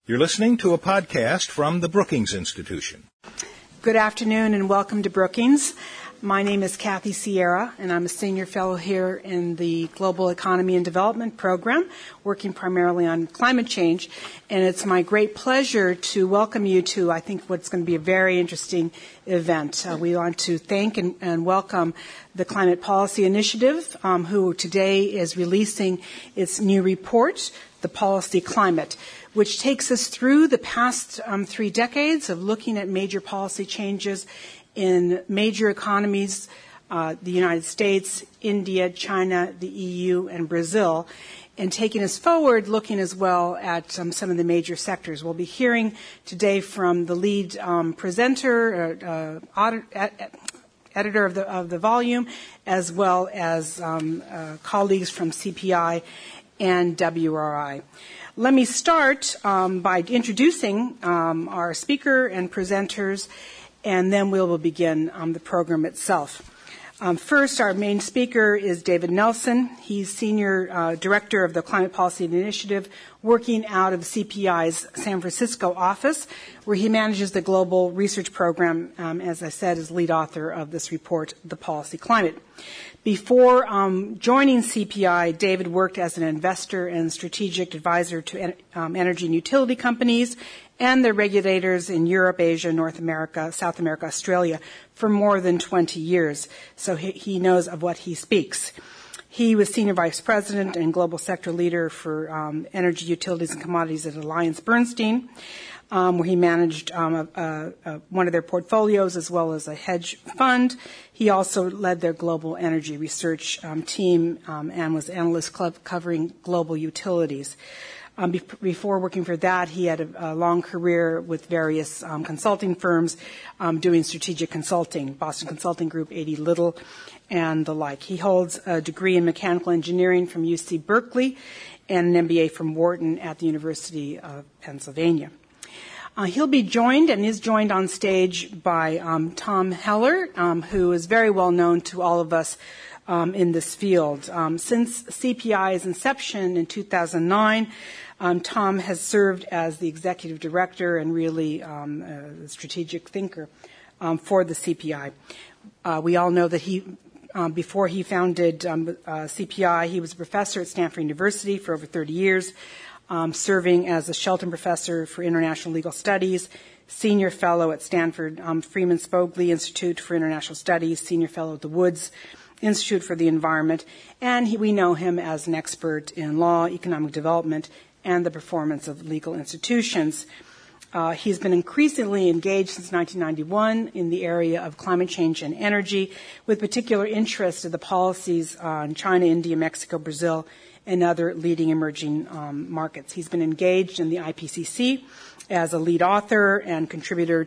You're listening to a podcast from the Brookings Institution. Good afternoon and welcome to Brookings. My name is Kathy Sierra, and I'm a senior fellow here in the Global Economy and Development Program, working primarily on climate change. And it's my great pleasure to welcome you to, I think, what's going to be a very interesting event. We want to thank and welcome the Climate Policy Initiative, who today is releasing its new report, The Policy Climate, which takes us through the past 3 decades of looking at major policy changes in major economies, the United States, India, China, the EU, and Brazil, and taking us forward, looking as well at some of the major sectors. We'll be hearing today from the lead presenter, editor of the volume, as well as colleagues from CPI and WRI. Let me start by introducing our speaker and presenters, and then we will begin the program itself. First, our main speaker is David Nelson. He's Senior Director of the Climate Policy Initiative, working out of CPI's San Francisco office, where he manages the global research program, as I said, is lead author of this report, The Policy Climate. Before joining CPI, David worked as an investor and strategic advisor to energy and utility companies and their regulators in Europe, Asia, North America, South America, Australia for more than 20 years. So he knows of what he speaks. He was Senior Vice President and Global Sector Leader for Energy, Utilities, and Commodities at AllianceBernstein, where he managed one of their portfolios as well as a hedge fund. He also led their global energy research team and was analyst covering global utilities. Before working for that, he had a long career with various consulting firms doing strategic consulting, Boston Consulting Group, A.D. Little, and the like. He holds a degree in mechanical engineering from UC Berkeley and an MBA from Wharton at the University of Pennsylvania. He'll be joined and is joined on stage by Tom Heller, who is very well known to all of us in this field. Since CPI's inception in 2009, Tom has served as the executive director and really a strategic thinker for the CPI. We all know that before he founded CPI, he was a professor at Stanford University for over 30 years, serving as a Shelton Professor for International Legal Studies, Senior Fellow at Stanford Freeman Spogli Institute for International Studies, Senior Fellow at the Woods Institute for the Environment, and we know him as an expert in law, economic development, and the performance of legal institutions. He's been increasingly engaged since 1991 in the area of climate change and energy, with particular interest in the policies on China, India, Mexico, Brazil, and other leading emerging markets. He's been engaged in the IPCC as a lead author and contributor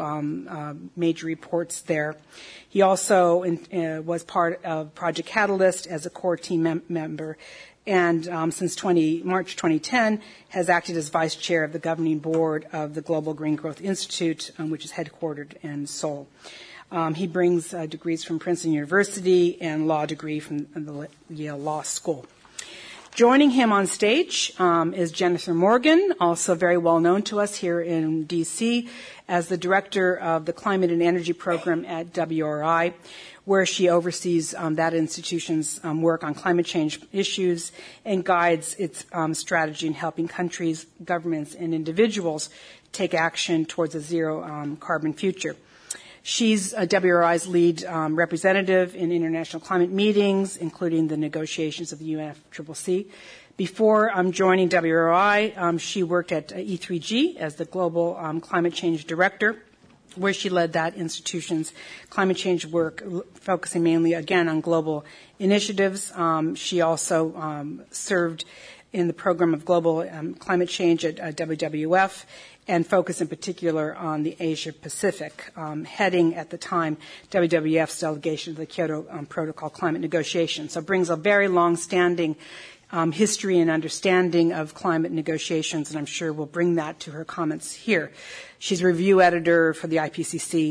to major reports there. He also was part of Project Catalyst as a core team member, and since March 2010 has acted as vice chair of the governing board of the Global Green Growth Institute, which is headquartered in Seoul. He brings degrees from Princeton University and law degree from the Yale Law School. Joining him on stage is Jennifer Morgan, also very well known to us here in D.C. as the director of the Climate and Energy Program at WRI, where she oversees that institution's work on climate change issues and guides its strategy in helping countries, governments, and individuals take action towards a zero carbon future. She's WRI's lead representative in international climate meetings, including the negotiations of the UNFCCC. Before joining WRI, she worked at E3G as the global climate change director, where she led that institution's climate change work, focusing mainly, again, on global initiatives. She also served in the program of global climate change at WWF and focused in particular on the Asia Pacific, heading at the time WWF's delegation to the Kyoto Protocol climate negotiations. So brings a very long-standing history and understanding of climate negotiations, and I'm sure we'll bring that to her comments here. She's review editor for the IPCC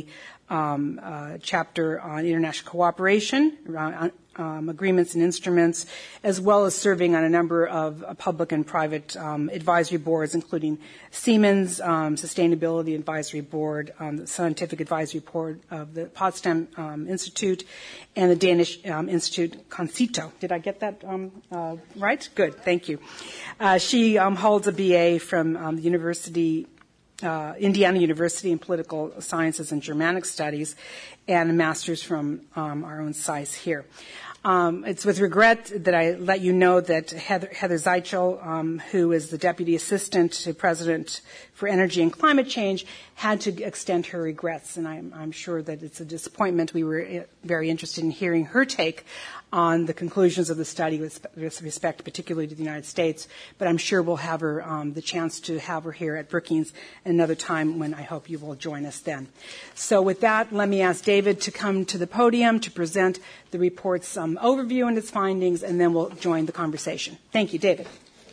chapter on international cooperation, around agreements and instruments, as well as serving on a number of public and private advisory boards, including Siemens Sustainability Advisory Board, the Scientific Advisory Board of the Potsdam Institute, and the Danish Institute Concito. Did I get that right? Good, thank you. She holds a BA from the Indiana University in Political Sciences and Germanic Studies, and a master's from our own SAIS here. It's with regret that I let you know that Heather Zeichel, who is the Deputy Assistant to President for Energy and Climate Change, had to extend her regrets, and I'm sure that it's a disappointment. We were very interested in hearing her take on the conclusions of the study with respect particularly to the United States, but I'm sure we'll have her the chance to have her here at Brookings another time when I hope you will join us then. So with that, let me ask David to come to the podium to present the report's overview and its findings, and then we'll join the conversation. Thank you, David.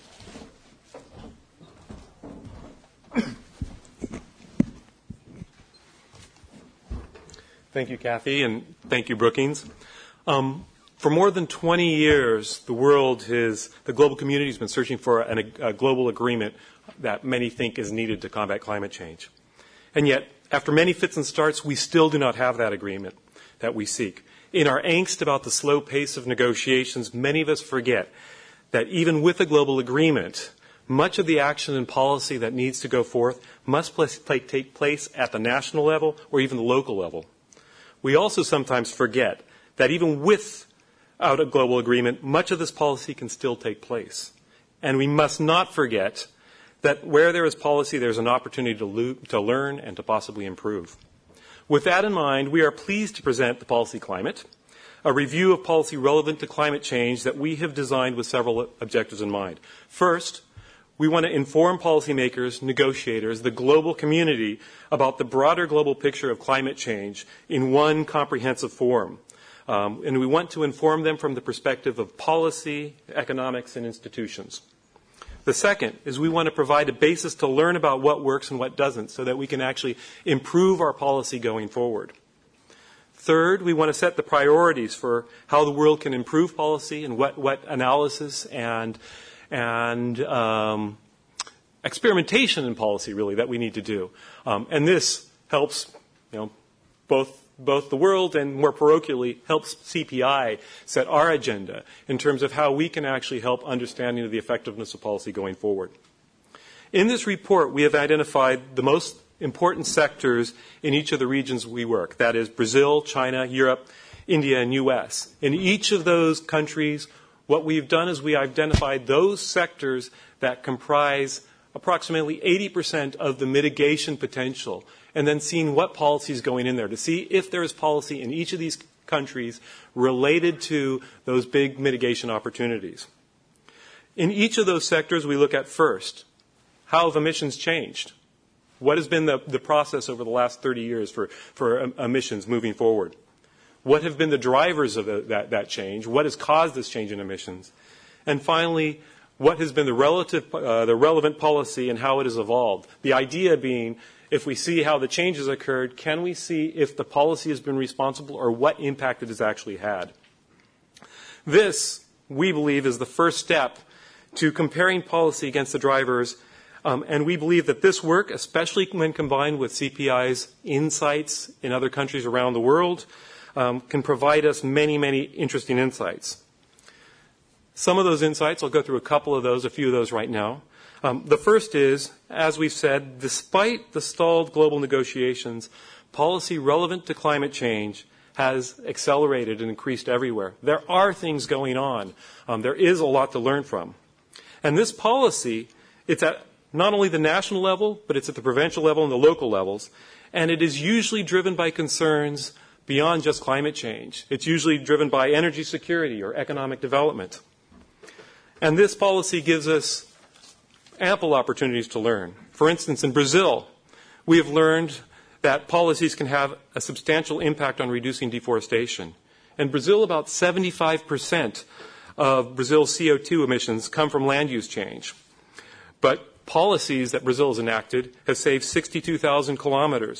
Thank you, Kathy, and thank you, Brookings. For more than 20 years, the global community has been searching for a global agreement that many think is needed to combat climate change. And yet, after many fits and starts, we still do not have that agreement that we seek. In our angst about the slow pace of negotiations, many of us forget that even with a global agreement, much of the action and policy that needs to go forth must take place at the national level or even the local level. We also sometimes forget that even without a global agreement, much of this policy can still take place. And we must not forget that where there is policy, there's an opportunity to learn and to possibly improve. With that in mind, we are pleased to present the Policy Climate, a review of policy relevant to climate change that we have designed with several objectives in mind. First, we want to inform policymakers, negotiators, the global community about the broader global picture of climate change in one comprehensive form. And we want to inform them from the perspective of policy, economics, and institutions. The second is we want to provide a basis to learn about what works and what doesn't so that we can actually improve our policy going forward. Third, we want to set the priorities for how the world can improve policy and what analysis and experimentation in policy really that we need to do. And this helps, both the world and more parochially helps CPI set our agenda in terms of how we can actually help understanding of the effectiveness of policy going forward. In this report, we have identified the most important sectors in each of the regions we work. That is Brazil, China, Europe, India, and U.S. In each of those countries, what we've done is we identified those sectors that comprise approximately 80% of the mitigation potential, and then seeing what policy is going in there to see if there is policy in each of these countries related to those big mitigation opportunities. In each of those sectors, we look at first, how have emissions changed? What has been the process over the last 30 years for emissions moving forward? What have been the drivers of that change? What has caused this change in emissions? And finally, what has been the relevant policy and how it has evolved? The idea being, if we see how the changes occurred, can we see if the policy has been responsible or what impact it has actually had? This, we believe, is the first step to comparing policy against the drivers, and we believe that this work, especially when combined with CPI's insights in other countries around the world, can provide us many, many interesting insights. Some of those insights, I'll go through a few of those right now. The first is, as we've said, despite the stalled global negotiations, policy relevant to climate change has accelerated and increased everywhere. There are things going on. There is a lot to learn from. And this policy, it's at not only the national level, but it's at the provincial level and the local levels. And it is usually driven by concerns beyond just climate change. It's usually driven by energy security or economic development. And this policy gives us ample opportunities to learn. For instance, in Brazil, we have learned that policies can have a substantial impact on reducing deforestation. In Brazil, about 75% of Brazil's CO2 emissions come from land use change. But policies that Brazil has enacted have saved 62,000 kilometers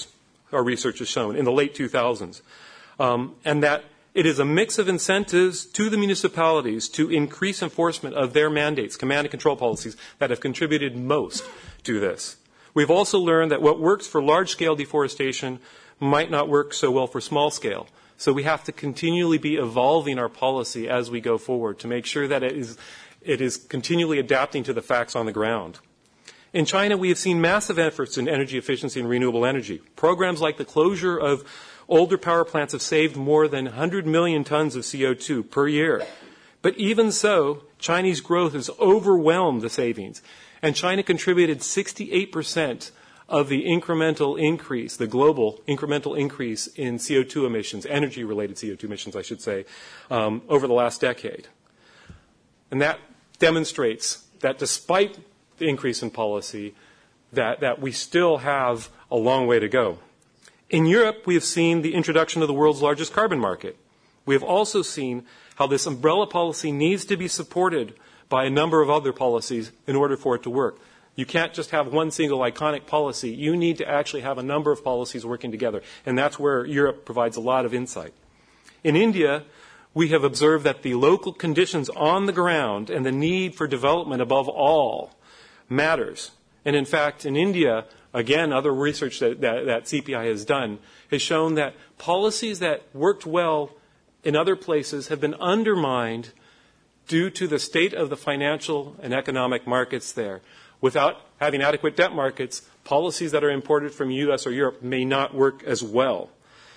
our research has shown, in the late 2000s. And that it is a mix of incentives to the municipalities to increase enforcement of their mandates, command and control policies, that have contributed most to this. We've also learned that what works for large-scale deforestation might not work so well for small-scale. So we have to continually be evolving our policy as we go forward to make sure that it is continually adapting to the facts on the ground. In China, we have seen massive efforts in energy efficiency and renewable energy. Programs like the closure of older power plants have saved more than 100 million tons of CO2 per year. But even so, Chinese growth has overwhelmed the savings. And China contributed 68% of the incremental increase, the global incremental increase in CO2 emissions, energy-related CO2 emissions, I should say, over the last decade. And that demonstrates that despite the increase in policy, that we still have a long way to go. In Europe, we have seen the introduction of the world's largest carbon market. We have also seen how this umbrella policy needs to be supported by a number of other policies in order for it to work. You can't just have one single iconic policy. You need to actually have a number of policies working together. And that's where Europe provides a lot of insight. In India, we have observed that the local conditions on the ground and the need for development above all matters. And in fact, in India, again, other research that CPI has done has shown that policies that worked well in other places have been undermined due to the state of the financial and economic markets there. Without having adequate debt markets, policies that are imported from U.S. or Europe may not work as well.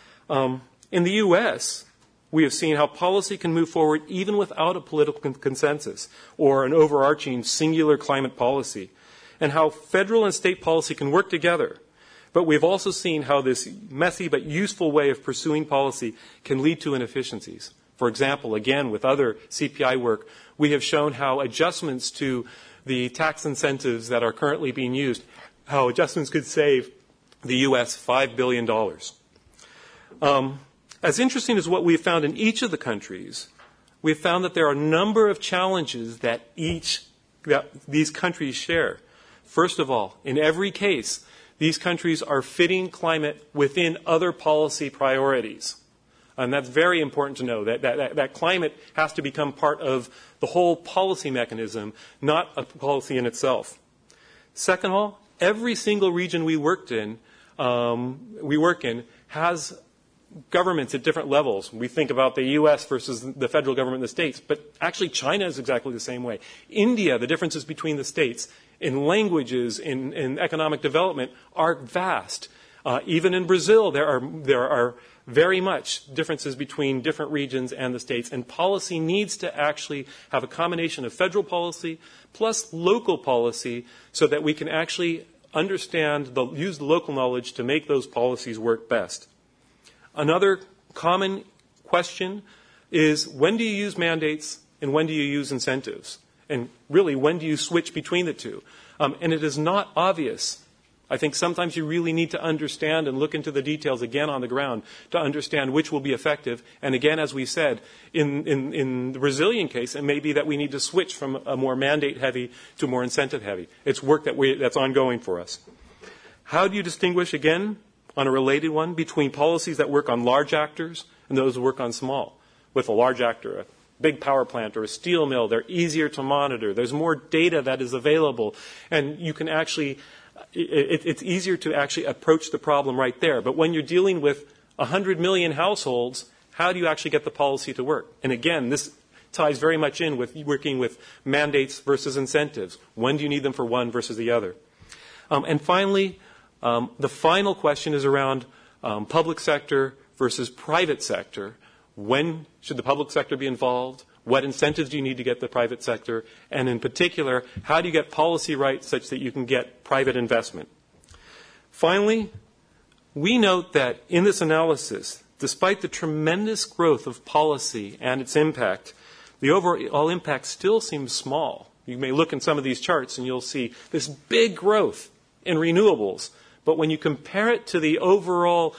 In the U.S., we have seen how policy can move forward even without a political consensus or an overarching singular climate policy, and how federal and state policy can work together. But we've also seen how this messy but useful way of pursuing policy can lead to inefficiencies. For example, again, with other CPI work, we have shown how adjustments to the tax incentives that are currently being used, how adjustments could save the U.S. $5 billion. As interesting as what we've found in each of the countries, we've found that there are a number of challenges that these countries share. First of all, in every case, these countries are fitting climate within other policy priorities. And that's very important to know, that climate has to become part of the whole policy mechanism, not a policy in itself. Second of all, every single region we work in has governments at different levels. We think about the U.S. versus the federal government in the states, but actually China is exactly the same way. India, the differences between the states in languages, in economic development are vast. Even in Brazil, there are very much differences between different regions and the states, and policy needs to actually have a combination of federal policy plus local policy so that we can actually understand, use the local knowledge to make those policies work best. Another common question is, when do you use mandates and when do you use incentives? And really, when do you switch between the two? And it is not obvious. I think sometimes you really need to understand and look into the details again on the ground to understand which will be effective. And again, as we said, in the Brazilian case, it may be that we need to switch from a more mandate-heavy to more incentive-heavy. It's work that's ongoing for us. How do you distinguish, again, on a related one, between policies that work on large actors and those who work on small? With a large actor, a big power plant or a steel mill, they're easier to monitor. There's more data that is available, and you can actually, it's easier to actually approach the problem right there. But when you're dealing with 100 million households, how do you actually get the policy to work? And again, this ties very much in with working with mandates versus incentives. When do you need them for one versus the other? And finally, the final question is around public sector versus private sector. When should the public sector be involved? What incentives do you need to get the private sector? And in particular, how do you get policy right such that you can get private investment? Finally, we note that in this analysis, despite the tremendous growth of policy and its impact, the overall impact still seems small. You may look in some of these charts and you'll see this big growth in renewables. But when you compare it to the overall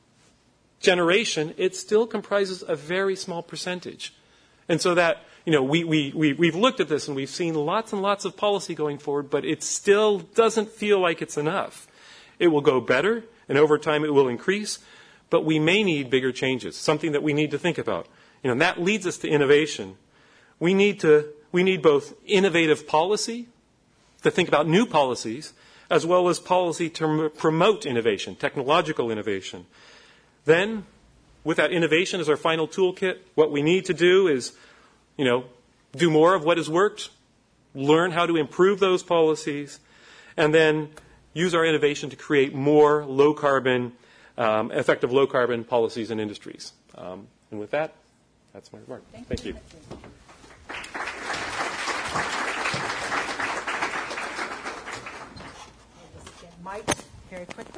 generation, it still comprises a very small percentage. And so that, we've looked at this and we've seen lots and lots of policy going forward, but it still doesn't feel like it's enough. it will go better, and over time it will increase, but we may need bigger changes, something that we need to think about. And that leads us to innovation. We need both innovative policy to think about new policies, as well as policy to promote innovation, technological innovation. Then, with that innovation as our final toolkit, what we need to do is, do more of what has worked, learn how to improve those policies, and then use our innovation to create more effective low-carbon policies and industries. And with that, that's my remark. Thank you. Mike, very quickly.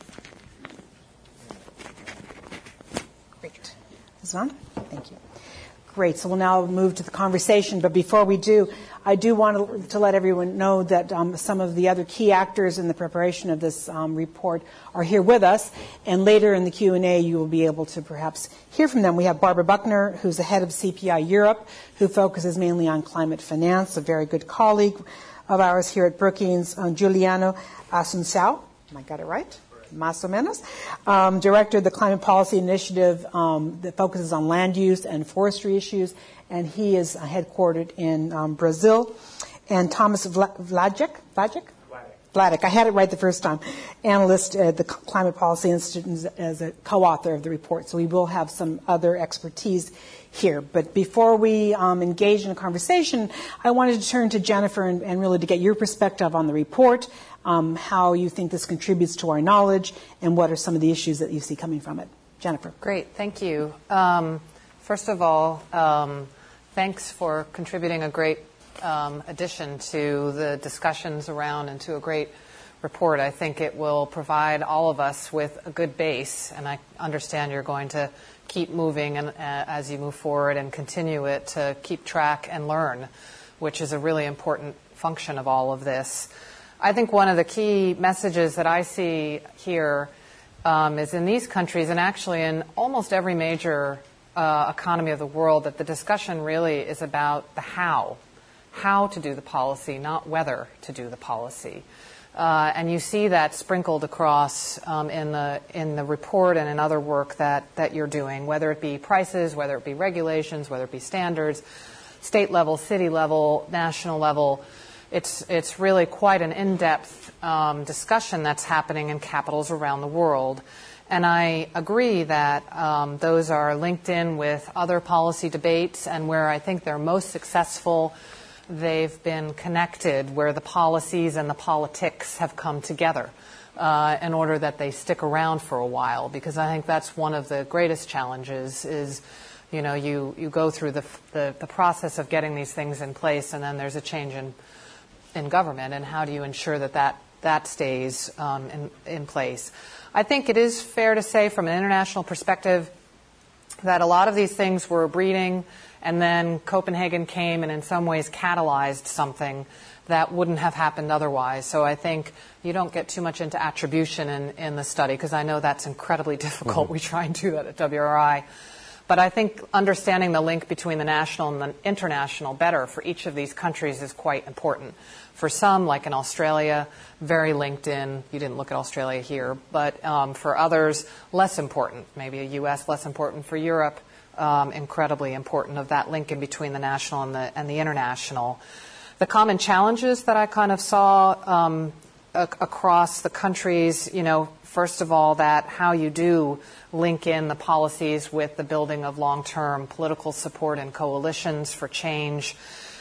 Great. This on? Thank you. Great. So we'll now move to the conversation. But before we do, I do want to let everyone know that some of the other key actors in the preparation of this report are here with us. And later in the Q&A, you will be able to perhaps hear from them. We have Barbara Buckner, who's the head of CPI Europe, who focuses mainly on climate finance, a very good colleague of ours here at Brookings. Giuliano Asunciao, I got it right? Más o menos, director of the Climate Policy Initiative that focuses on land use and forestry issues, and he is headquartered in Brazil. And Thomas Vladeck, I had it right the first time, analyst at the Climate Policy Institute as a co-author of the report. So we will have some other expertise here. But before we engage in a conversation, I wanted to turn to Jennifer and really to get your perspective on the report, how you think this contributes to our knowledge, and what are some of the issues that you see coming from it. Jennifer. Great, thank you. First of all, thanks for contributing a great addition to the discussions around and to a great report. I think it will provide all of us with a good base, and I understand you're going to keep moving and as you move forward and continue it to keep track and learn, which is a really important function of all of this. I think one of the key messages that I see here is in these countries, and actually in almost every major economy of the world, that the discussion really is about the how to do the policy, not whether to do the policy. And you see that sprinkled across in the report and in other work that you're doing, whether it be prices, whether it be regulations, whether it be standards, state level, city level, national level. It's really quite an in-depth discussion that's happening in capitals around the world. And I agree that those are linked in with other policy debates, and where I think they're most successful, they've been connected where the policies and the politics have come together in order that they stick around for a while. Because I think that's one of the greatest challenges is, you go through the process of getting these things in place, and then there's a change in government, and how do you ensure that stays in place. I think it is fair to say from an international perspective that a lot of these things were breeding, and then Copenhagen came and in some ways catalyzed something that wouldn't have happened otherwise. So I think you don't get too much into attribution in the study, because I know that's incredibly difficult. Mm-hmm. We try and do that at WRI. But I think understanding the link between the national and the international better for each of these countries is quite important. For some, like in Australia, very linked in. You didn't look at Australia here. But for others, less important. Maybe a U.S., less important. For Europe, incredibly important, of that link in between the national and the international. The common challenges that I kind of saw across the countries, first of all, that how you do link in the policies with the building of long-term political support and coalitions for change.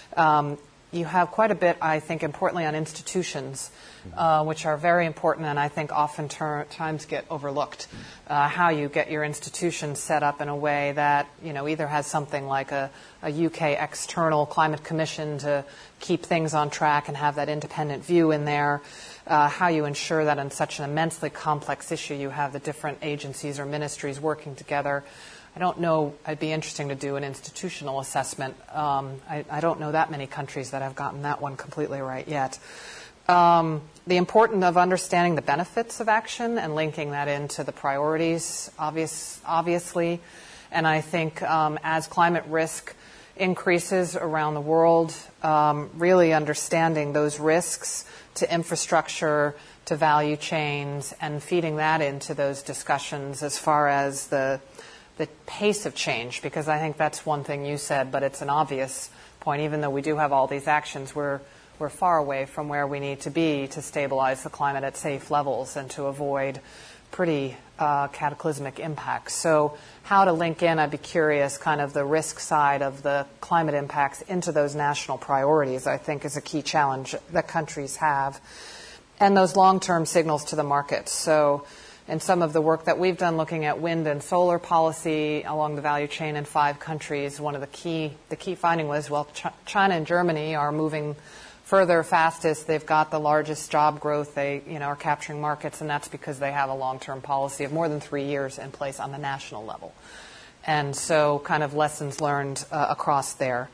You have quite a bit, I think, importantly on institutions, which are very important and I think oftentimes get overlooked. How you get your institutions set up in a way that, either has something like a UK external climate commission to keep things on track and have that independent view in there. How you ensure that in such an immensely complex issue you have the different agencies or ministries working together. I don't know, it'd be interesting to do an institutional assessment. I don't know that many countries that have gotten that one completely right yet. The importance of understanding the benefits of action and linking that into the priorities, obviously. And I think as climate risk increases around the world, really understanding those risks to infrastructure, to value chains and feeding that into those discussions as far as the pace of change, because I think that's one thing you said, but it's an obvious point. Even though we do have all these actions, we're far away from where we need to be to stabilize the climate at safe levels and to avoid pretty cataclysmic impacts. So how to link in, I'd be curious, kind of the risk side of the climate impacts into those national priorities, I think is a key challenge that countries have. And those long-term signals to the markets. So in some of the work that we've done looking at wind and solar policy along the value chain in 5 countries, one of the key finding was, well, China and Germany are moving further, fastest. They've got the largest job growth. They, are capturing markets, and that's because they have a long-term policy of more than 3 years in place on the national level. And so kind of lessons learned across there.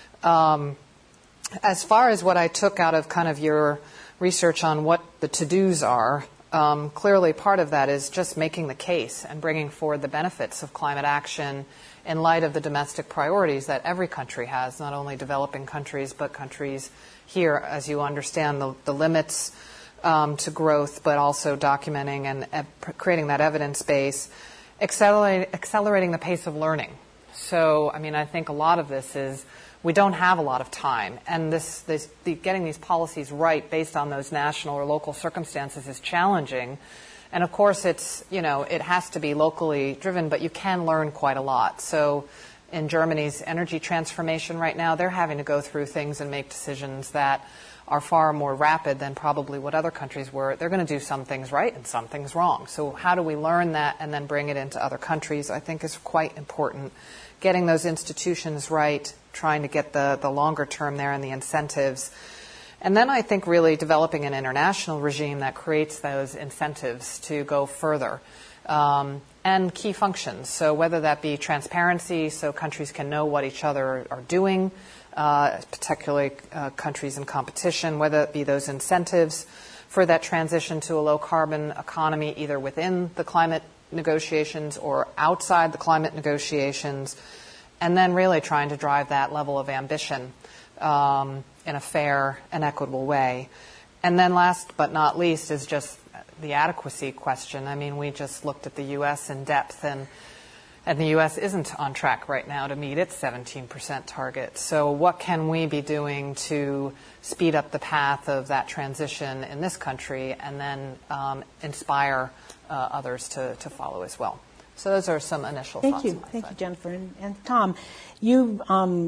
As far as what I took out of kind of your research on what the to-dos are, clearly part of that is just making the case and bringing forward the benefits of climate action in light of the domestic priorities that every country has, not only developing countries, but countries here, as you understand the limits to growth, but also documenting and creating that evidence base, accelerating the pace of learning. So, I think a lot of this is we don't have a lot of time, and getting these policies right based on those national or local circumstances is challenging. And of course, it has to be locally driven, but you can learn quite a lot. So in Germany's energy transformation right now, they're having to go through things and make decisions that are far more rapid than probably what other countries were. They're going to do some things right and some things wrong. So how do we learn that and then bring it into other countries, I think is quite important. Getting those institutions right, trying to get the longer term there and the incentives. And then I think really developing an international regime that creates those incentives to go further. And key functions. So whether that be transparency, so countries can know what each other are doing, particularly countries in competition, whether it be those incentives for that transition to a low-carbon economy, either within the climate negotiations or outside the climate negotiations, and then really trying to drive that level of ambition in a fair and equitable way. And then last but not least is just the adequacy question. We just looked at the U.S. in depth, and the U.S. isn't on track right now to meet its 17% target. So what can we be doing to speed up the path of that transition in this country and then inspire others to follow as well? So those are some initial thoughts. Thank you, Jennifer. And Tom, you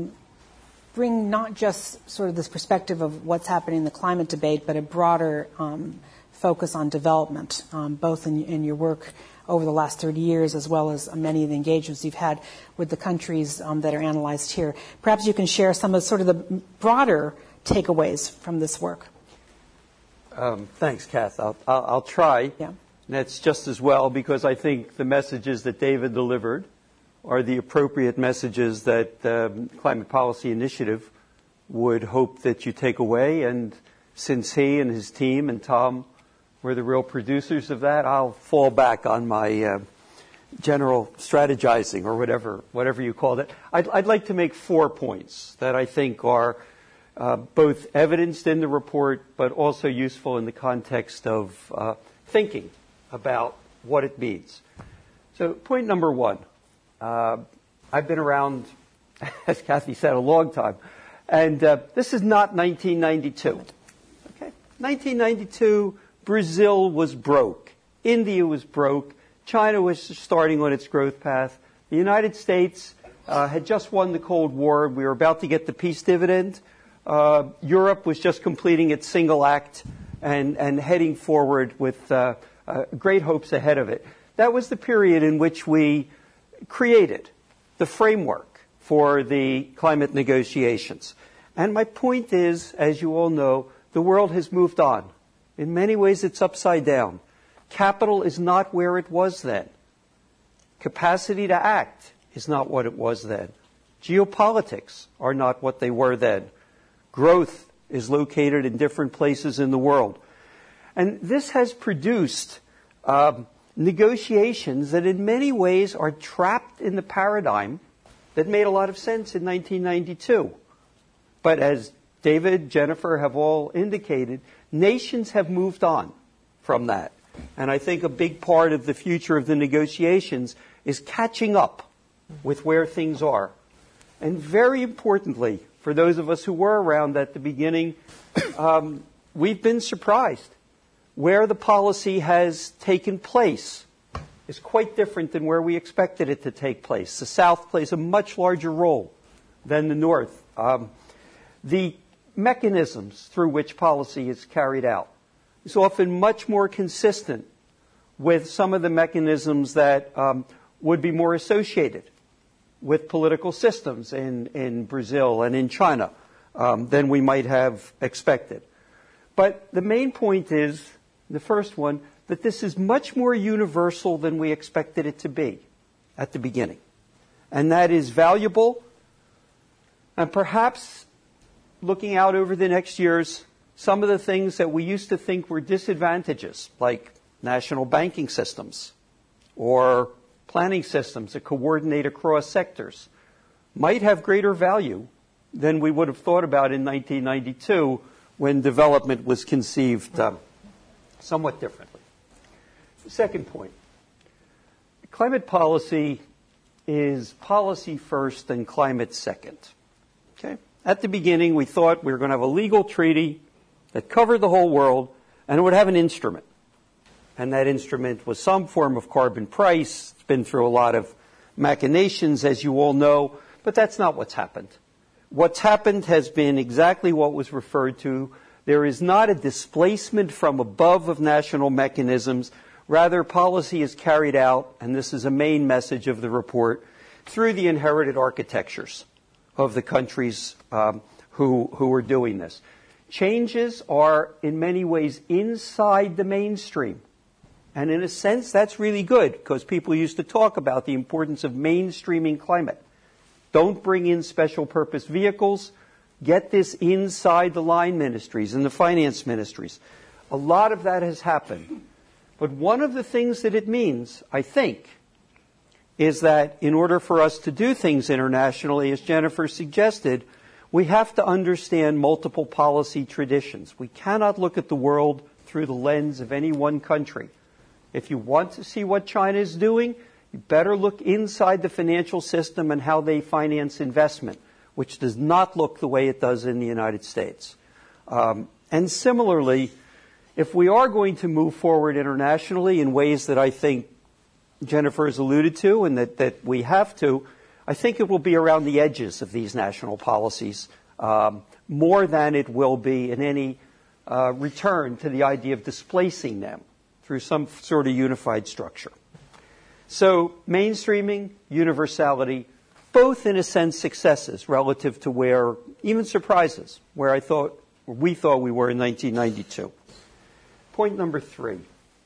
bring not just sort of this perspective of what's happening in the climate debate, but a broader focus on development, both in your work over the last 30 years as well as many of the engagements you've had with the countries that are analyzed here. Perhaps you can share some of sort of the broader takeaways from this work. Thanks, Kath. I'll try. Yeah. And that's just as well, because I think the messages that David delivered are the appropriate messages that the Climate Policy Initiative would hope that you take away. And since he and his team and Tom were the real producers of that, I'll fall back on my general strategizing or whatever you called it. I'd like to make 4 points that I think are both evidenced in the report, but also useful in the context of thinking about what it means. So point number 1, I've been around, as Kathy said, a long time, and this is not 1992. Okay, 1992. Brazil was broke. India was broke. China was starting on its growth path. The United States had just won the Cold War. We were about to get the peace dividend. Europe was just completing its single act and heading forward with great hopes ahead of it. That was the period in which we created the framework for the climate negotiations. And my point is, as you all know, the world has moved on. In many ways, it's upside down. Capital is not where it was then. Capacity to act is not what it was then. Geopolitics are not what they were then. Growth is located in different places in the world. And this has produced negotiations that in many ways are trapped in the paradigm that made a lot of sense in 1992. But as David, Jennifer have all indicated, nations have moved on from that. And I think a big part of the future of the negotiations is catching up with where things are. And very importantly, for those of us who were around at the beginning, we've been surprised. Where the policy has taken place is quite different than where we expected it to take place. The South plays a much larger role than the North. The mechanisms through which policy is carried out is often much more consistent with some of the mechanisms that would be more associated with political systems in Brazil and in China than we might have expected. But the main point is, the first one, that this is much more universal than we expected it to be at the beginning. And that is valuable. And perhaps looking out over the next years, some of the things that we used to think were disadvantages, like national banking systems or planning systems that coordinate across sectors, might have greater value than we would have thought about in 1992 when development was conceived somewhat differently. The second point, climate policy is policy first and climate second. Okay? At the beginning, we thought we were going to have a legal treaty that covered the whole world, and it would have an instrument. And that instrument was some form of carbon price. It's been through a lot of machinations, as you all know, but that's not what's happened. What's happened has been exactly what was referred to. There is not a displacement from above of national mechanisms. Rather, policy is carried out, and this is a main message of the report, through the inherited architectures of the countries who are doing this. Changes are, in many ways, inside the mainstream. And in a sense, that's really good, because people used to talk about the importance of mainstreaming climate. Don't bring in special purpose vehicles. Get this inside the line ministries and the finance ministries. A lot of that has happened. But one of the things that it means, I think, is that in order for us to do things internationally, as Jennifer suggested, we have to understand multiple policy traditions. We cannot look at the world through the lens of any one country. If you want to see what China is doing, you better look inside the financial system and how they finance investment, which does not look the way it does in the United States. And similarly, if we are going to move forward internationally in ways that I think Jennifer has alluded to and that we have to, I think it will be around the edges of these national policies more than it will be in any return to the idea of displacing them through some sort of unified structure. So mainstreaming, universality, both in a sense successes relative to where, even surprises, where we thought we were in 1992. Point number 3.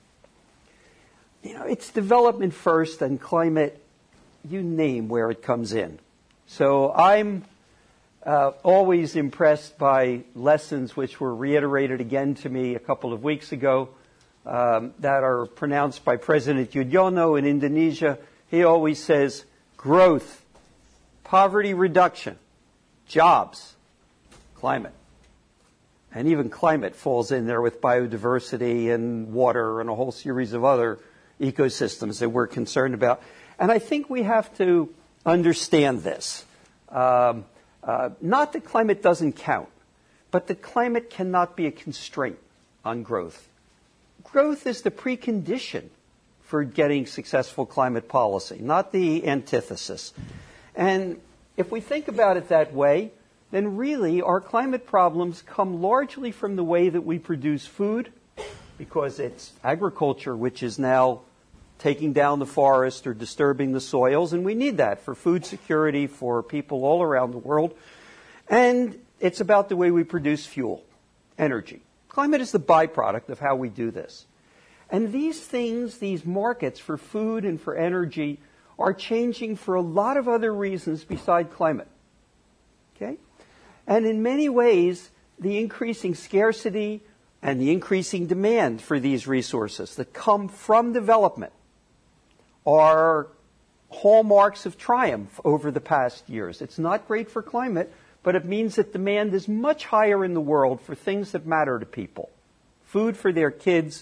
It's development first and climate, you name where it comes in. So I'm always impressed by lessons which were reiterated again to me a couple of weeks ago that are pronounced by President Yudhoyono in Indonesia. He always says, growth, poverty reduction, jobs, climate. And even climate falls in there with biodiversity and water and a whole series of other ecosystems that we're concerned about. And I think we have to understand this. Not that climate doesn't count, but that climate cannot be a constraint on growth. Growth is the precondition for getting successful climate policy, not the antithesis. And if we think about it that way, then really our climate problems come largely from the way that we produce food, because it's agriculture which is now taking down the forest or disturbing the soils, and we need that for food security for people all around the world. And it's about the way we produce fuel, energy. Climate is the byproduct of how we do this. And these things, these markets for food and for energy, are changing for a lot of other reasons beside climate. Okay? And in many ways, the increasing scarcity and the increasing demand for these resources that come from development are hallmarks of triumph over the past years. It's not great for climate, but it means that demand is much higher in the world for things that matter to people. Food for their kids,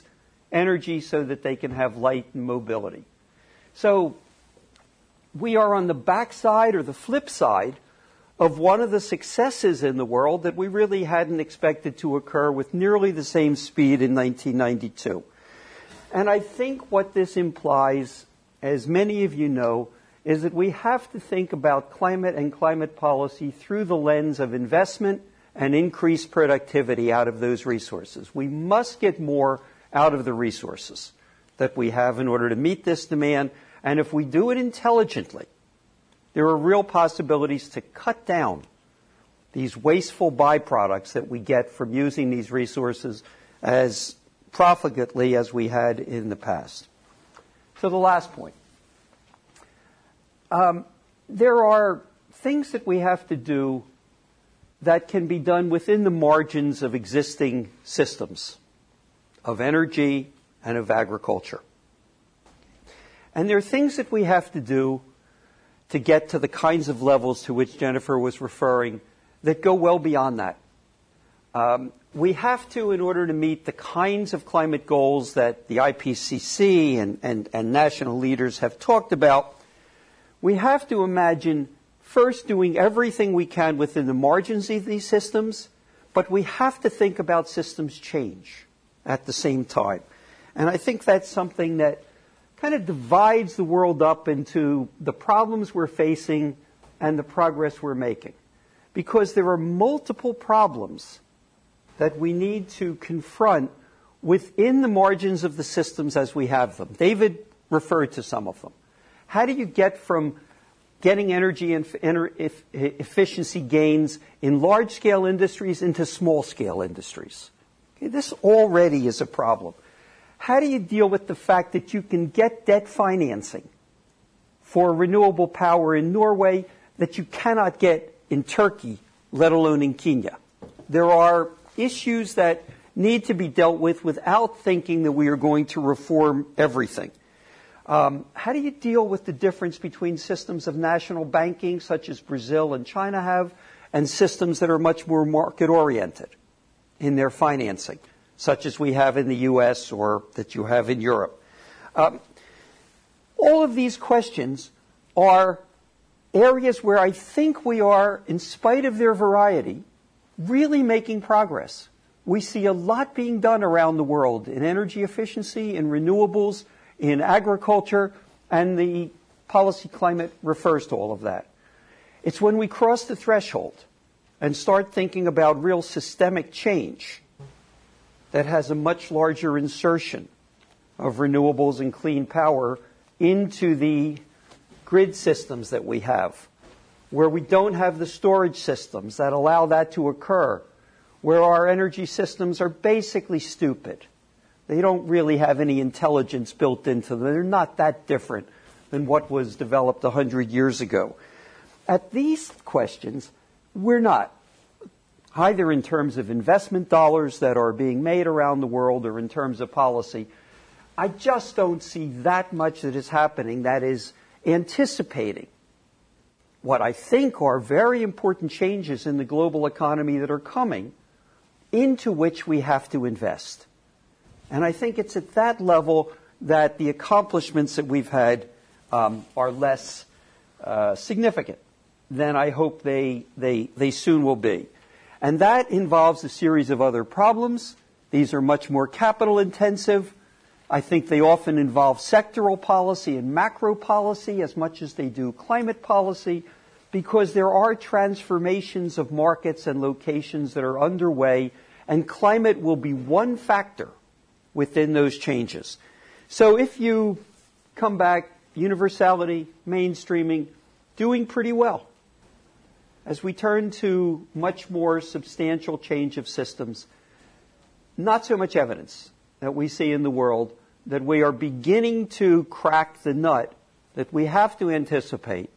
energy so that they can have light and mobility. So we are on the backside or the flip side of one of the successes in the world that we really hadn't expected to occur with nearly the same speed in 1992. And I think what this implies, as many of you know, is that we have to think about climate and climate policy through the lens of investment and increased productivity out of those resources. We must get more out of the resources that we have in order to meet this demand. And if we do it intelligently, there are real possibilities to cut down these wasteful byproducts that we get from using these resources as profligately as we had in the past. So the last point. There are things that we have to do that can be done within the margins of existing systems of energy and of agriculture. And there are things that we have to do to get to the kinds of levels to which Jennifer was referring that go well beyond that. We have to, in order to meet the kinds of climate goals that the IPCC and national leaders have talked about, we have to imagine first doing everything we can within the margins of these systems, but we have to think about systems change at the same time. And I think that's something that kind of divides the world up into the problems we're facing and the progress we're making. Because there are multiple problems that we need to confront within the margins of the systems as we have them. David referred to some of them. How do you get from getting energy and efficiency gains in large-scale industries into small-scale industries? Okay, this already is a problem. How do you deal with the fact that you can get debt financing for renewable power in Norway that you cannot get in Turkey, let alone in Kenya? There are issues that need to be dealt with without thinking that we are going to reform everything. How do you deal with the difference between systems of national banking, such as Brazil and China have, and systems that are much more market-oriented in their financing, such as we have in the U.S. or that you have in Europe? All of these questions are areas where I think we are, in spite of their variety, really making progress. We see a lot being done around the world in energy efficiency, in renewables, in agriculture, and the policy climate refers to all of that. It's when we cross the threshold and start thinking about real systemic change that has a much larger insertion of renewables and clean power into the grid systems that we have, where we don't have the storage systems that allow that to occur, where our energy systems are basically stupid. They don't really have any intelligence built into them. They're not that different than what was developed 100 years ago. At these questions, we're not, either in terms of investment dollars that are being made around the world or in terms of policy. I just don't see that much that is happening that is anticipating what I think are very important changes in the global economy that are coming, into which we have to invest. And I think it's at that level that the accomplishments that we've had are less significant than I hope they soon will be. And that involves a series of other problems. These are much more capital intensive. I think they often involve sectoral policy and macro policy as much as they do climate policy, because there are transformations of markets and locations that are underway, and climate will be one factor within those changes. So if you come back, universality, mainstreaming, doing pretty well. As we turn to much more substantial change of systems, not so much evidence that we see in the world that we are beginning to crack the nut that we have to anticipate,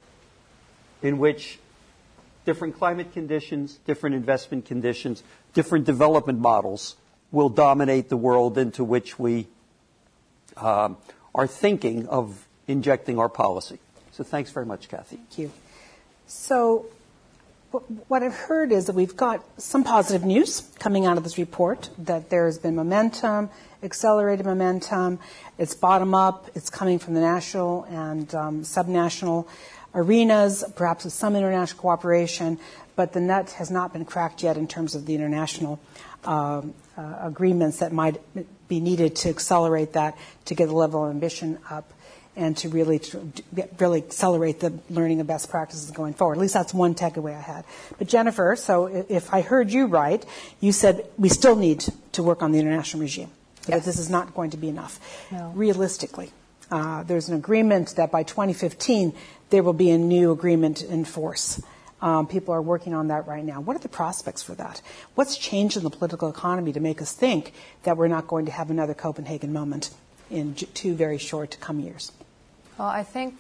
in which different climate conditions, different investment conditions, different development models will dominate the world into which we are thinking of injecting our policy. So thanks very much, Kathy. Thank you. So what I've heard is that we've got some positive news coming out of this report, that there has been momentum, accelerated momentum. It's bottom up. It's coming from the national and subnational arenas, perhaps with some international cooperation, but the nut has not been cracked yet in terms of the international agreements that might be needed to accelerate that, to get the level of ambition up, and to really accelerate the learning of best practices going forward. At least that's one takeaway I had. But Jennifer, so if I heard you right, you said we still need to work on the international regime, because this is not going to be enough. No. Realistically, there's an agreement that by 2015 there will be a new agreement in force. People are working on that right now. What are the prospects for that? What's changed in the political economy to make us think that we're not going to have another Copenhagen moment in 2 very short to come years? Well, I think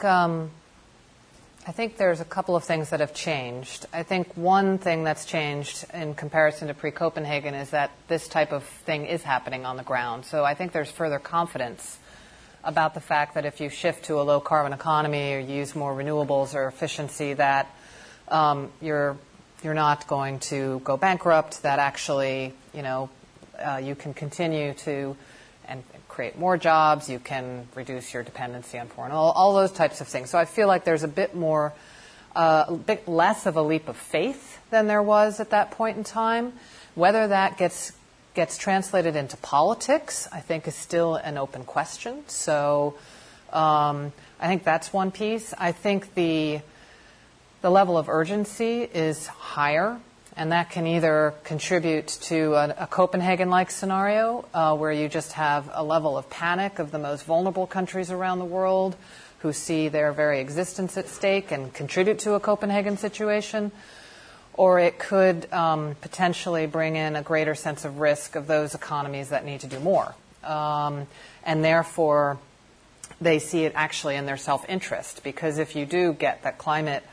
there's a couple of things that have changed. I think one thing that's changed in comparison to pre-Copenhagen is that this type of thing is happening on the ground. So I think there's further confidence about the fact that if you shift to a low-carbon economy or use more renewables or efficiency, that you're not going to go bankrupt, that actually, you can continue to and create more jobs, you can reduce your dependency on foreign oil, all those types of things. So I feel like there's a bit less of a leap of faith than there was at that point in time. Whether that gets translated into politics, I think, is still an open question. So I think that's one piece. I think the level of urgency is higher, and that can either contribute to a Copenhagen-like scenario where you just have a level of panic of the most vulnerable countries around the world who see their very existence at stake and contribute to a Copenhagen situation, or it could potentially bring in a greater sense of risk of those economies that need to do more. And therefore, they see it actually in their self-interest, because if you do get that climate,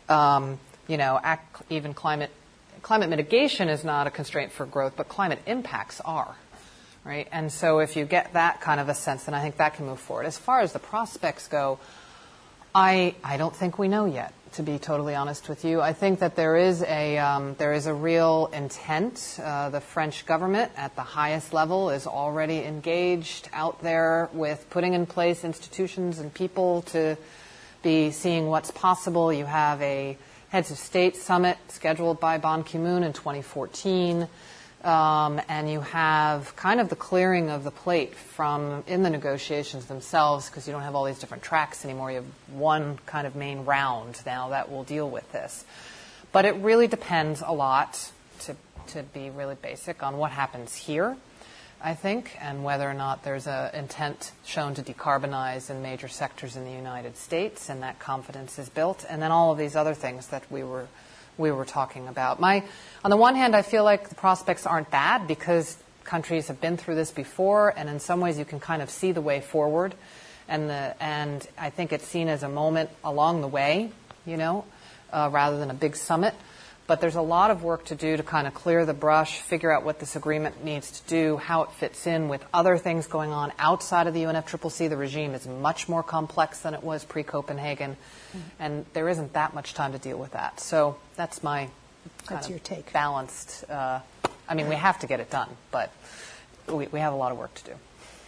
even climate mitigation is not a constraint for growth, but climate impacts are, right? And so if you get that kind of a sense, then I think that can move forward. As far as the prospects go, I don't think we know yet, to be totally honest with you. I think that there is a real intent. The French government at the highest level is already engaged out there with putting in place institutions and people to be seeing what's possible. You have a Heads of State Summit scheduled by Ban Ki-moon in 2014, and you have kind of the clearing of the plate in the negotiations themselves, because you don't have all these different tracks anymore. You have one kind of main round now that will deal with this. But it really depends a lot, to be really basic, on what happens here, I think, and whether or not there's an intent shown to decarbonize in major sectors in the United States, and that confidence is built, and then all of these other things that we were talking about. On the one hand, I feel like the prospects aren't bad, because countries have been through this before, and in some ways you can kind of see the way forward, and I think it's seen as a moment along the way, rather than a big summit. But there's a lot of work to do to kind of clear the brush, figure out what this agreement needs to do, how it fits in with other things going on outside of the UNFCCC. The regime is much more complex than it was pre-Copenhagen, and there isn't that much time to deal with that. So that's my your take. Balanced. We have to get it done, but we have a lot of work to do.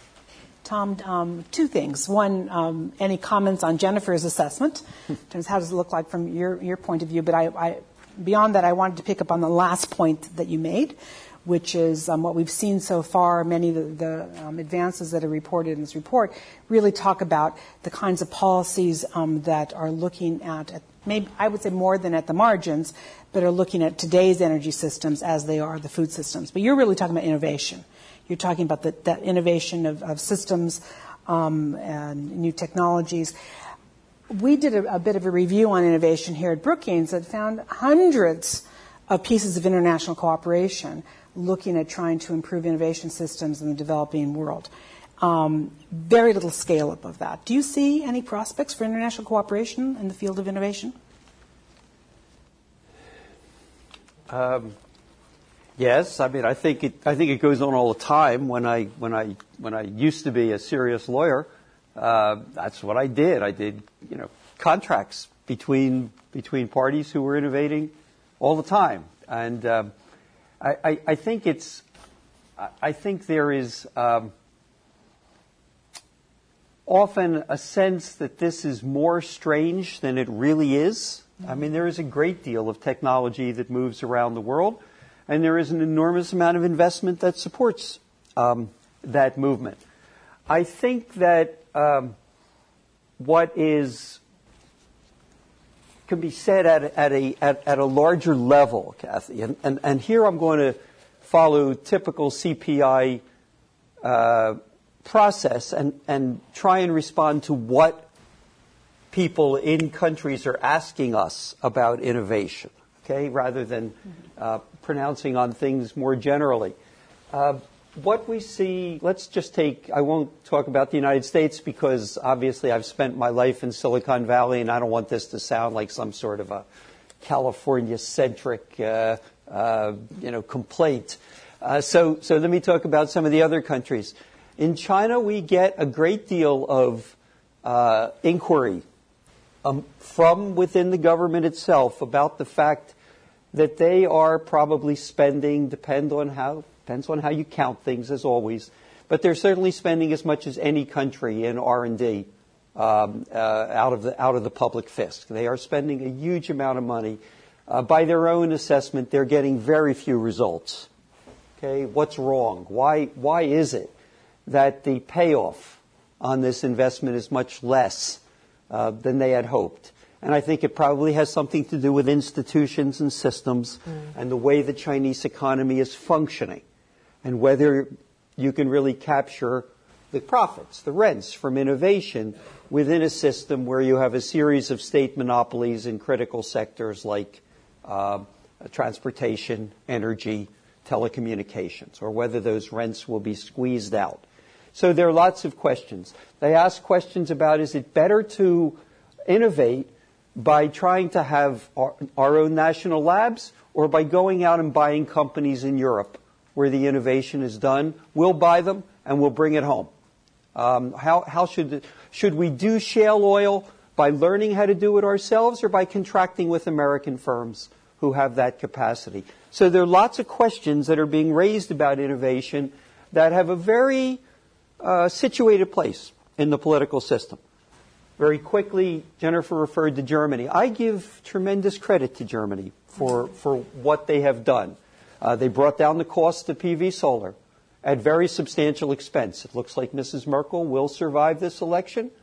Tom, 2 things. One, any comments on Jennifer's assessment in terms of how does it look like from your point of view? But beyond that, I wanted to pick up on the last point that you made, which is what we've seen so far. Many of the advances that are reported in this report really talk about the kinds of policies that are looking at maybe, I would say more than at the margins, but are looking at today's energy systems as they are the food systems. But you're really talking about innovation. You're talking about that innovation of systems and new technologies. We did a bit of a review on innovation here at Brookings that found hundreds of pieces of international cooperation looking at trying to improve innovation systems in the developing world. Very little scale-up of that. Do you see any prospects for international cooperation in the field of innovation? Yes, I think it goes on all the time. When I used to be a serious lawyer, that's what I did. I did, contracts between parties who were innovating, all the time. And I think there is often a sense that this is more strange than it really is. I mean, there is a great deal of technology that moves around the world, and there is an enormous amount of investment that supports that movement. I think that what can be said at a larger level, Kathy, and here I'm going to follow typical CPI process and try and respond to what people in countries are asking us about innovation, okay, rather than pronouncing on things more generally. What we see, let's just take, I won't talk about the United States because obviously I've spent my life in Silicon Valley and I don't want this to sound like some sort of a California-centric, complaint. So let me talk about some of the other countries. In China, we get a great deal of inquiry from within the government itself about the fact that they are probably spending, depends on how you count things, as always, but they're certainly spending as much as any country in R&D out of the public fisc. They are spending a huge amount of money. By their own assessment, they're getting very few results. Okay, what's wrong? Why is it that the payoff on this investment is much less than they had hoped? And I think it probably has something to do with institutions and systems and the way the Chinese economy is functioning and whether you can really capture the profits, the rents from innovation within a system where you have a series of state monopolies in critical sectors like transportation, energy, telecommunications, or whether those rents will be squeezed out. So there are lots of questions. They ask questions about, is it better to innovate by trying to have our own national labs or by going out and buying companies in Europe where the innovation is done? We'll buy them and we'll bring it home. How should we do shale oil by learning how to do it ourselves or by contracting with American firms who have that capacity? So there are lots of questions that are being raised about innovation that have a very situated place in the political system. Very quickly, Jennifer referred to Germany. I give tremendous credit to Germany for what they have done. They brought down the cost of PV solar at very substantial expense. It looks like Mrs. Merkel will survive this election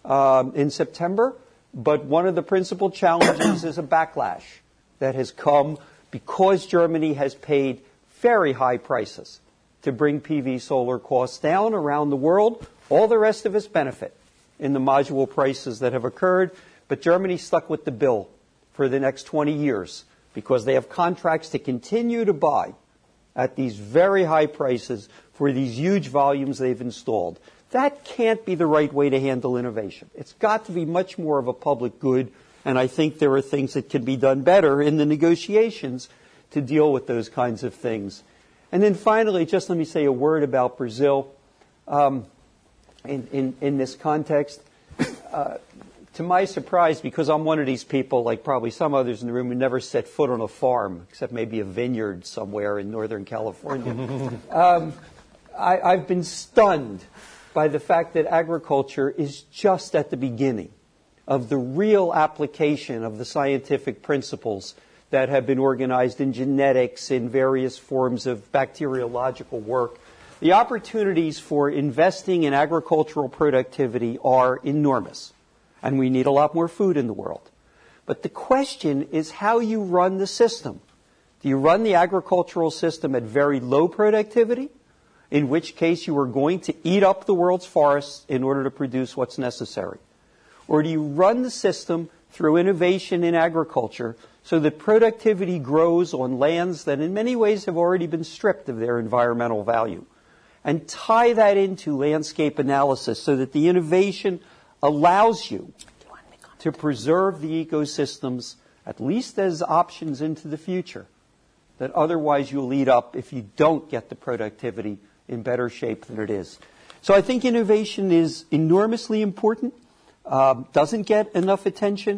in September, but one of the principal challenges is a backlash that has come because Germany has paid very high prices to bring PV solar costs down around the world. All the rest of us benefit in the module prices that have occurred, but Germany stuck with the bill for the next 20 years because they have contracts to continue to buy at these very high prices for these huge volumes they've installed. That can't be the right way to handle innovation. It's got to be much more of a public good, and I think there are things that can be done better in the negotiations to deal with those kinds of things. And then finally, just let me say a word about Brazil. In this context, to my surprise, because I'm one of these people, like probably some others in the room, who never set foot on a farm, except maybe a vineyard somewhere in Northern California, I've been stunned by the fact that agriculture is just at the beginning of the real application of the scientific principles that have been organized in genetics, in various forms of bacteriological work. The opportunities for investing in agricultural productivity are enormous, and we need a lot more food in the world. But the question is how you run the system. Do you run the agricultural system at very low productivity, in which case you are going to eat up the world's forests in order to produce what's necessary? Or do you run the system through innovation in agriculture so that productivity grows on lands that in many ways have already been stripped of their environmental value? And tie that into landscape analysis so that the innovation allows you to preserve the ecosystems, at least as options into the future, that otherwise you'll eat up if you don't get the productivity in better shape than it is. So I think innovation is enormously important, doesn't get enough attention,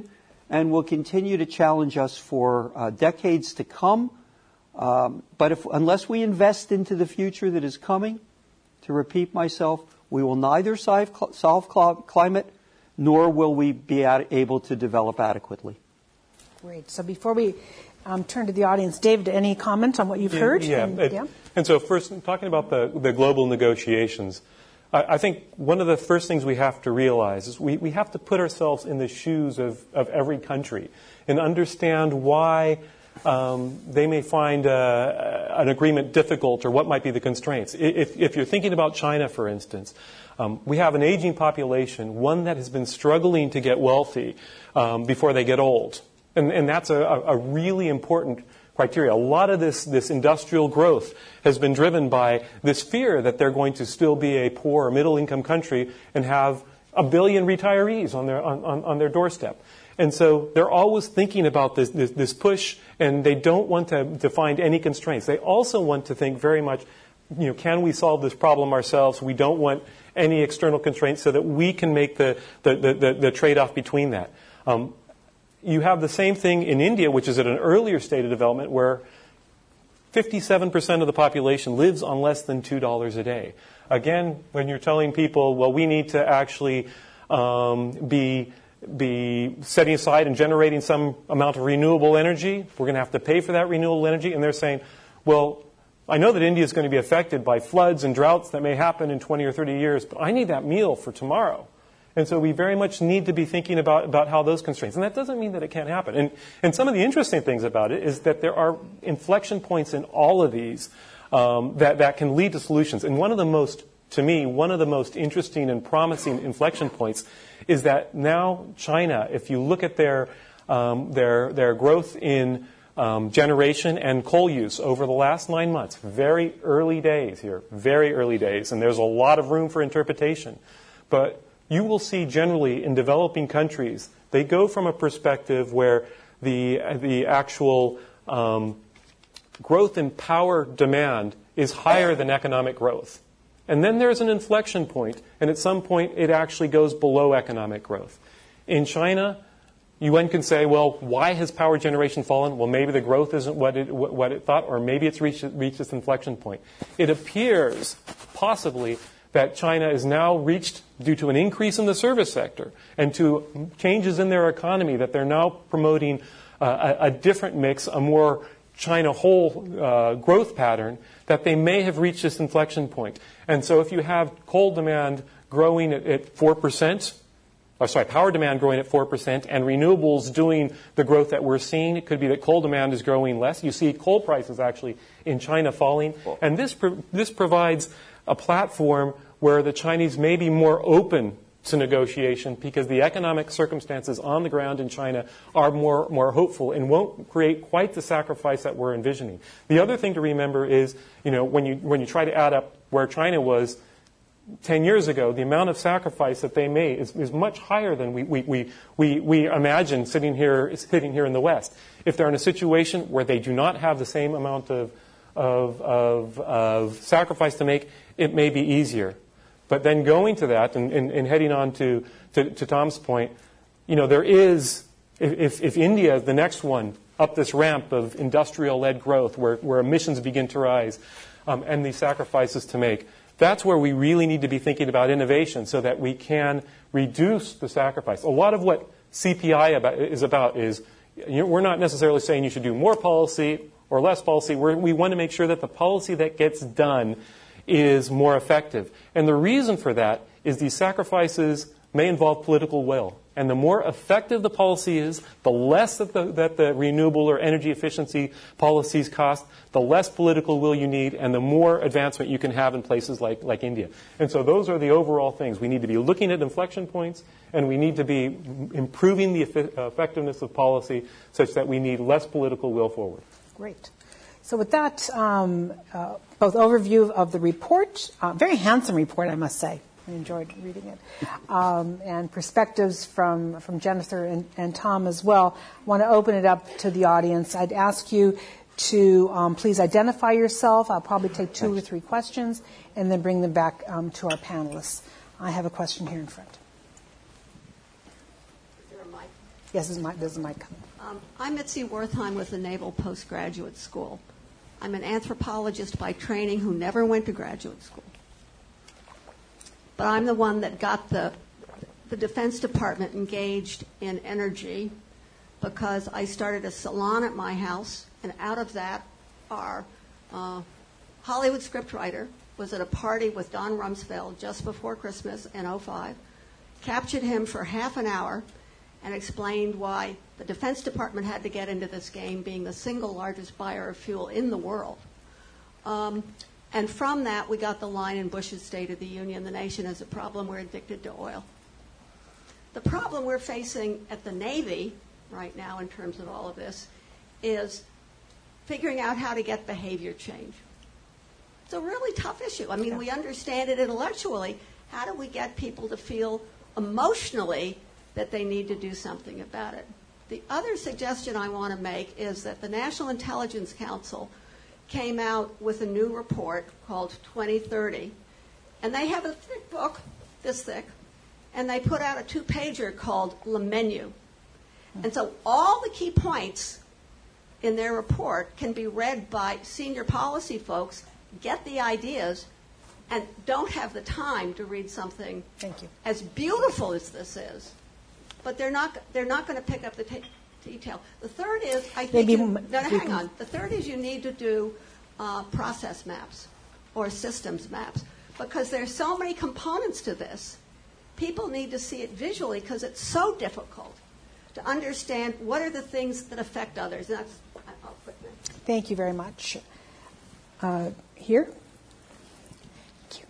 and will continue to challenge us for decades to come. But unless we invest into the future that is coming, to repeat myself, we will neither solve climate, nor will we be able to develop adequately. Great. So before we turn to the audience, David, any comment on what you've heard? And so first, talking about the global negotiations, I think one of the first things we have to realize is we have to put ourselves in the shoes of every country and understand why they may find an agreement difficult or what might be the constraints. If you're thinking about China, for instance, we have an aging population, one that has been struggling to get wealthy before they get old. And that's a really important criteria. A lot of this industrial growth has been driven by this fear that they're going to still be a poor or middle-income country and have 1 billion retirees on their doorstep. And so they're always thinking about this push, and they don't want to find any constraints. They also want to think very much, can we solve this problem ourselves? We don't want any external constraints so that we can make the trade-off between that. You have the same thing in India, which is at an earlier state of development, where 57% of the population lives on less than $2 a day. Again, when you're telling people, well, we need to actually be setting aside and generating some amount of renewable energy, we're going to have to pay for that renewable energy, and they're saying, well, I know that India is going to be affected by floods and droughts that may happen in 20 or 30 years, but I need that meal for tomorrow. And so we very much need to be thinking about how those constraints. And that doesn't mean that it can't happen. And some of the interesting things about it is that there are inflection points in all of these that can lead to solutions. And one of the most interesting and promising inflection points is that now China, if you look at their growth in generation and coal use over the last 9 months, very early days here, very early days, and there's a lot of room for interpretation. But you will see generally in developing countries, they go from a perspective where the actual growth in power demand is higher than economic growth. And then there's an inflection point, and at some point it actually goes below economic growth. In China, one can say, well, why has power generation fallen? Well, maybe the growth isn't what it thought, or maybe it's reached this inflection point. It appears, possibly, that China is now reached due to an increase in the service sector and to changes in their economy, that they're now promoting a different mix, a more China whole growth pattern, that they may have reached this inflection point. And so if you have coal demand growing at 4%, power demand growing at 4%, and renewables doing the growth that we're seeing, it could be that coal demand is growing less. You see coal prices actually in China falling. And this provides a platform where the Chinese may be more open to negotiation because the economic circumstances on the ground in China are more hopeful and won't create quite the sacrifice that we're envisioning. The other thing to remember is, when you try to add up where China was 10 years ago, the amount of sacrifice that they made is much higher than we imagine sitting here in the West. If they're in a situation where they do not have the same amount of sacrifice to make, it may be easier. But then going to that and heading on to Tom's point, there is, if India is the next one up this ramp of industrial-led growth where emissions begin to rise and these sacrifices to make, that's where we really need to be thinking about innovation so that we can reduce the sacrifice. A lot of what CPI is about is, we're not necessarily saying you should do more policy or less policy. We want to make sure that the policy that gets done is more effective. And the reason for that is these sacrifices may involve political will. And the more effective the policy is, the less that the renewable or energy efficiency policies cost, the less political will you need, and the more advancement you can have in places like India. And so those are the overall things. We need to be looking at inflection points, and we need to be improving the effectiveness of policy such that we need less political will forward. Great. So with that, both overview of the report, very handsome report, I must say. I enjoyed reading it. And perspectives from Jennifer and Tom as well. I want to open it up to the audience. I'd ask you to please identify yourself. I'll probably take 2 or 3 questions and then bring them back to our panelists. I have a question here in front. Is there a mic? Yes, this is my comment. I'm Mitzi Wertheim with the Naval Postgraduate School. I'm an anthropologist by training who never went to graduate school. But I'm the one that got the Defense Department engaged in energy because I started a salon at my house, and out of that, our Hollywood scriptwriter was at a party with Don Rumsfeld just before Christmas in 2005, captured him for half an hour, and explained why the Defense Department had to get into this game, being the single largest buyer of fuel in the world. And from that, we got the line in Bush's State of the Union, the nation has a problem, we're addicted to oil. The problem we're facing at the Navy right now in terms of all of this is figuring out how to get behavior change. It's a really tough issue. I mean, we understand it intellectually. How do we get people to feel emotionally that they need to do something about it? The other suggestion I want to make is that the National Intelligence Council came out with a new report called 2030, and they have a thick book, this thick, and they put out a 2-pager called Le Menu. And so all the key points in their report can be read by senior policy folks, get the ideas, and don't have the time to read something as beautiful as this is. But they're not going to pick up the detail. The third is, I think, hang on. The third is you need to do process maps or systems maps because there's so many components to this. People need to see it visually because it's so difficult to understand what are the things that affect others. And I'll quit now. Thank you very much. Here. Thank you.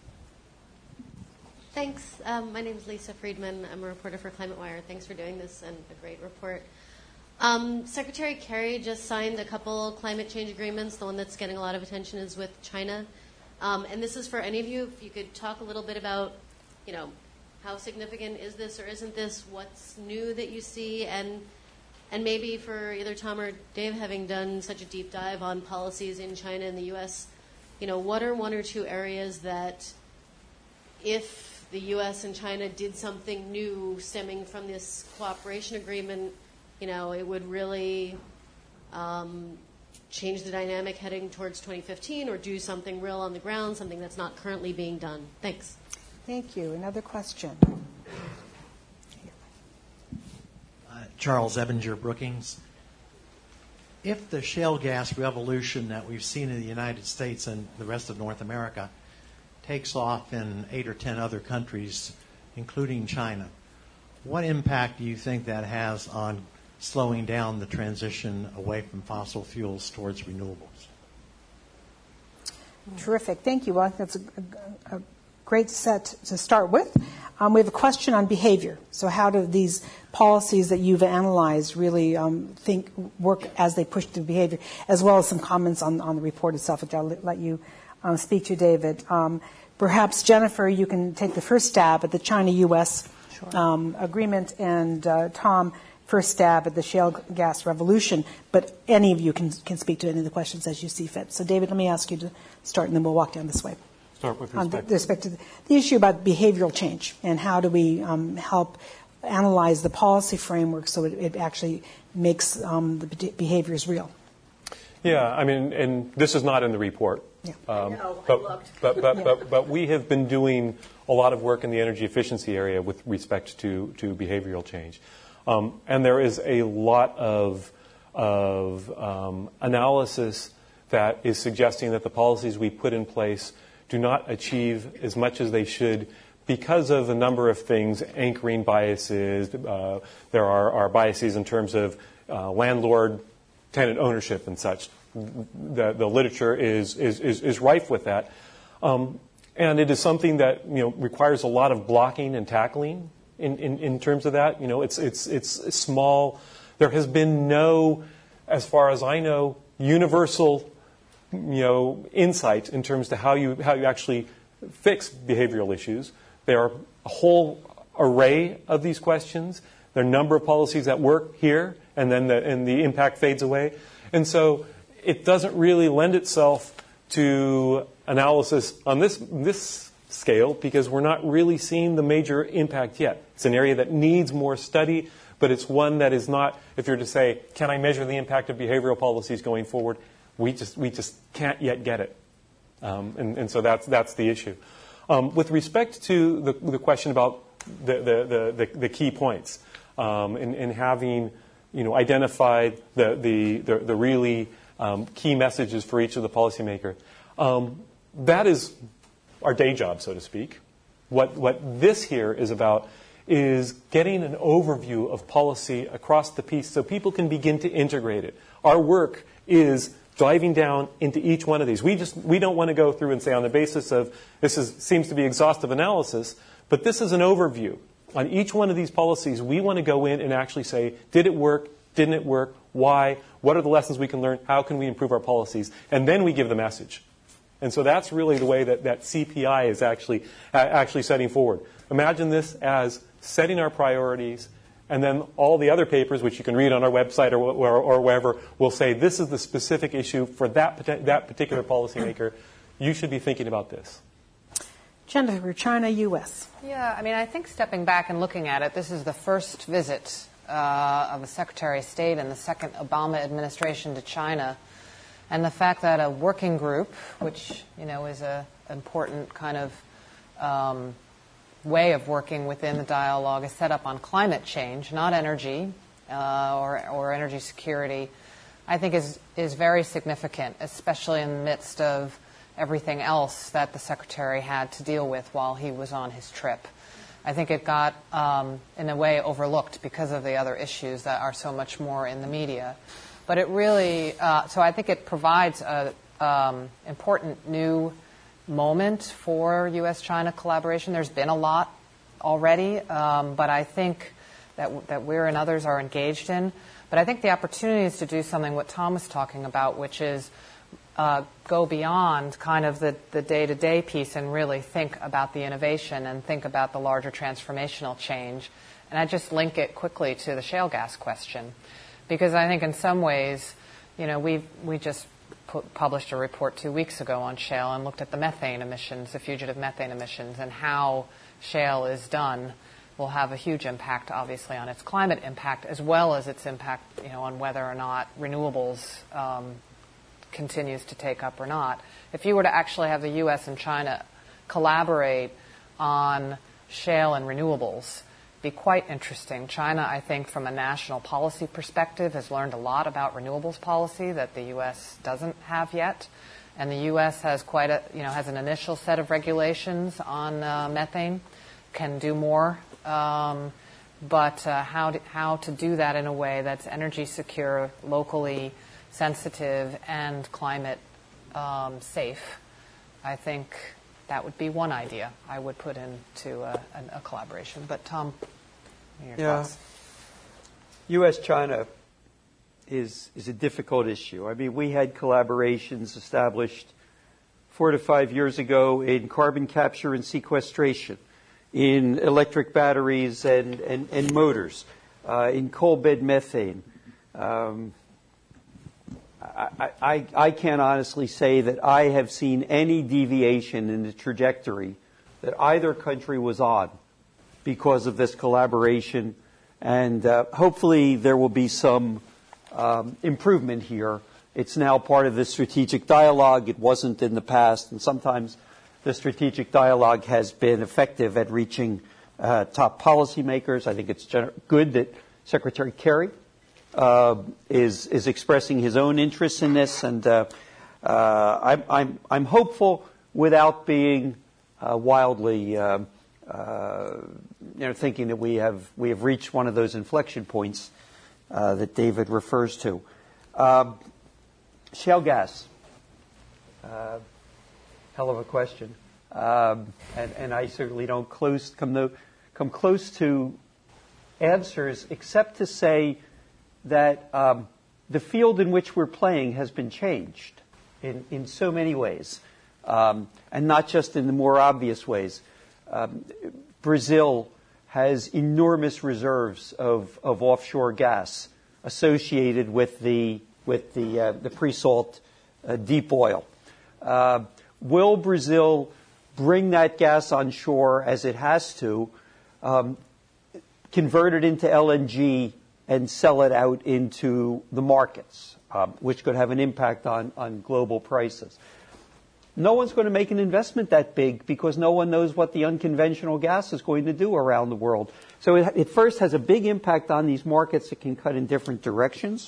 Thanks. My name is Lisa Friedman. I'm a reporter for Climate Wire. Thanks for doing this and a great report. Secretary Kerry just signed a couple climate change agreements. The one that's getting a lot of attention is with China. And this is for any of you. If you could talk a little bit about, how significant is this or isn't this? What's new that you see? And maybe for either Tom or Dave, having done such a deep dive on policies in China and the U.S., what are one or two areas that if the U.S. and China did something new stemming from this cooperation agreement, it would really change the dynamic heading towards 2015 or do something real on the ground, something that's not currently being done? Thanks. Thank you. Another question. Charles Ebinger, Brookings. If the shale gas revolution that we've seen in the United States and the rest of North America takes off in 8 or 10 other countries, including China, what impact do you think that has on slowing down the transition away from fossil fuels towards renewables? Terrific. Thank you. Well, that's a great set to start with. We have a question on behavior. So how do these policies that you've analyzed really work as they push through behavior, as well as some comments on the report itself, which I'll let you speak to, David. Perhaps, Jennifer, you can take the first stab at the China-U.S. Agreement, and Tom, first stab at the shale gas revolution. But any of you can speak to any of the questions as you see fit. So, David, let me ask you to start, and then we'll walk down this way. Start with respect to the issue about behavioral change and how do we help analyze the policy framework so it actually makes the behaviors real. Yeah, I mean, and this is not in the report. Yeah. But we have been doing a lot of work in the energy efficiency area with respect to behavioral change. And there is a lot of analysis that is suggesting that the policies we put in place do not achieve as much as they should because of a number of things, anchoring biases. There are biases in terms of landlord-tenant ownership and such. The literature is rife with that. And it is something that requires a lot of blocking and tackling in terms of that. It's small. There has been no, as far as I know, universal insight in terms of how you actually fix behavioral issues. There are a whole array of these questions. There are a number of policies that work here, and then the impact fades away. And so it doesn't really lend itself to analysis on this scale because we're not really seeing the major impact yet. It's an area that needs more study, but it's one that is not, if you're to say, can I measure the impact of behavioral policies going forward, we just can't yet get it. And so that's the issue. With respect to the question about the key points, in having identified the really key messages for each of the policymaker, that is our day job, so to speak. What this here is about is getting an overview of policy across the piece so people can begin to integrate it. Our work is diving down into each one of these. We don't want to go through and say on the basis of seems to be exhaustive analysis, but this is an overview. On each one of these policies, we want to go in and actually say, did it work? Didn't it work? Why? What are the lessons we can learn? How can we improve our policies? And then we give the message. And so that's really the way that CPI is actually setting forward. Imagine this as setting our priorities, and then all the other papers, which you can read on our website or wherever, will say this is the specific issue for that particular policymaker. You should be thinking about this. Jennifer, China, U.S. Yeah, I mean, I think stepping back and looking at it, this is the first visit of a Secretary of State in the second Obama administration to China. And the fact that a working group, which, is an important kind of way of working within the dialogue, is set up on climate change, not energy or energy security, I think is very significant, especially in the midst of everything else that the Secretary had to deal with while he was on his trip. I think it got, in a way, overlooked because of the other issues that are so much more in the media. But it really, so I think it provides an important new moment for U.S.-China collaboration. There's been a lot already, but I think that we're and others are engaged in. But I think the opportunity is to do something what Tom was talking about, which is go beyond kind of the day-to-day piece and really think about the innovation and think about the larger transformational change. And I just link it quickly to the shale gas question. Because I think in some ways, we just published a report 2 weeks ago on shale and looked at the methane emissions, the fugitive methane emissions, and how shale is done will have a huge impact, obviously, on its climate impact, as well as its impact, on whether or not renewables continues to take up or not. If you were to actually have the U.S. and China collaborate on shale and renewables, be quite interesting. China, I think, from a national policy perspective, has learned a lot about renewables policy that the U.S. doesn't have yet, and the U.S. has has an initial set of regulations on methane, can do more, but how to do that in a way that's energy secure, locally sensitive, and climate safe. I think that would be one idea I would put into a collaboration. But Tom, your thoughts? U.S.-China is a difficult issue. I mean, we had collaborations established 4 to 5 years ago in carbon capture and sequestration, in electric batteries and motors, in coal bed methane. I can't honestly say that I have seen any deviation in the trajectory that either country was on because of this collaboration, and hopefully there will be some improvement here. It's now part of the strategic dialogue. It wasn't in the past, and sometimes the strategic dialogue has been effective at reaching top policymakers. I think it's good that Secretary Kerry is expressing his own interests in this, and I'm hopeful without being wildly thinking that we have reached one of those inflection points that David refers to. Shale gas, hell of a question, and I certainly don't come close to answers except to say that the field in which we're playing has been changed in so many ways, and not just in the more obvious ways. Brazil has enormous reserves of offshore gas associated with the pre-salt deep oil. Will Brazil bring that gas on shore as it has to convert it into LNG and sell it out into the markets, which could have an impact on global prices. No one's going to make an investment that big because no one knows what the unconventional gas is going to do around the world. So it first has a big impact on these markets that can cut in different directions.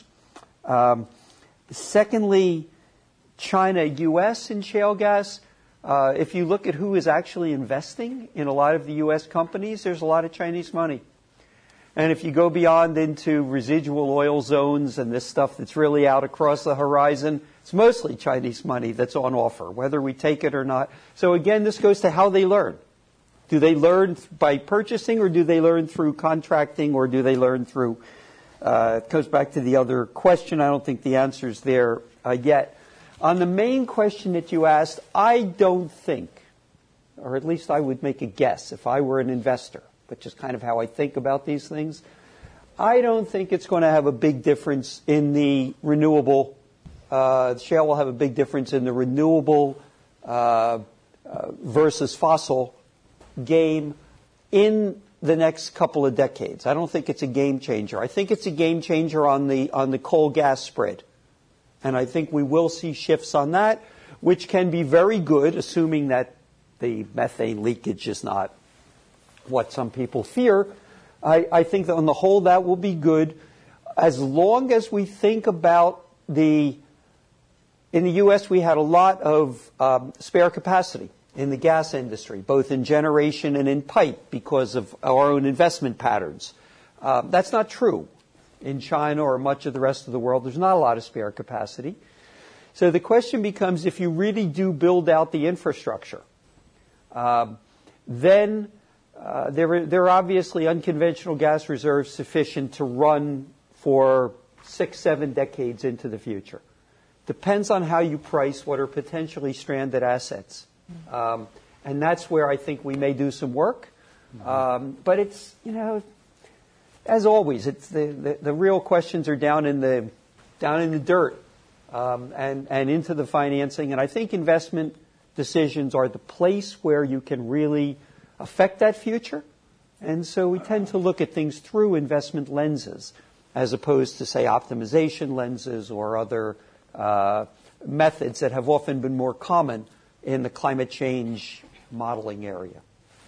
Secondly, China, U.S. in shale gas. If you look at who is actually investing in a lot of the U.S. companies, there's a lot of Chinese money. And if you go beyond into residual oil zones and this stuff that's really out across the horizon, it's mostly Chinese money that's on offer, whether we take it or not. So again, this goes to how they learn. Do they learn by purchasing, or do they learn through contracting, or do they learn through, it goes back to the other question. I don't think the answer's there yet. On the main question that you asked, I don't think, or at least I would make a guess if I were an investor, which is kind of how I think about these things. I don't think it's going to have a big difference in the renewable, shale will have a big difference in the renewable versus fossil game in the next couple of decades. I don't think it's a game changer. I think it's a game changer on the coal-gas spread. And I think we will see shifts on that, which can be very good, assuming that the methane leakage is not what some people fear. I think that on the whole that will be good as long as we think about in the U.S. we had a lot of spare capacity in the gas industry, both in generation and in pipe because of our own investment patterns. That's not true in China or much of the rest of the world. There's not a lot of spare capacity. So the question becomes, if you really do build out the infrastructure, then there are obviously unconventional gas reserves sufficient to run for 6-7 decades into the future. Depends on how you price what are potentially stranded assets. And that's where I think we may do some work. But it's, as always, it's the real questions are down in the dirt and into the financing. And I think investment decisions are the place where you can really affect that future. And so we tend to look at things through investment lenses as opposed to, say, optimization lenses or other methods that have often been more common in the climate change modeling area.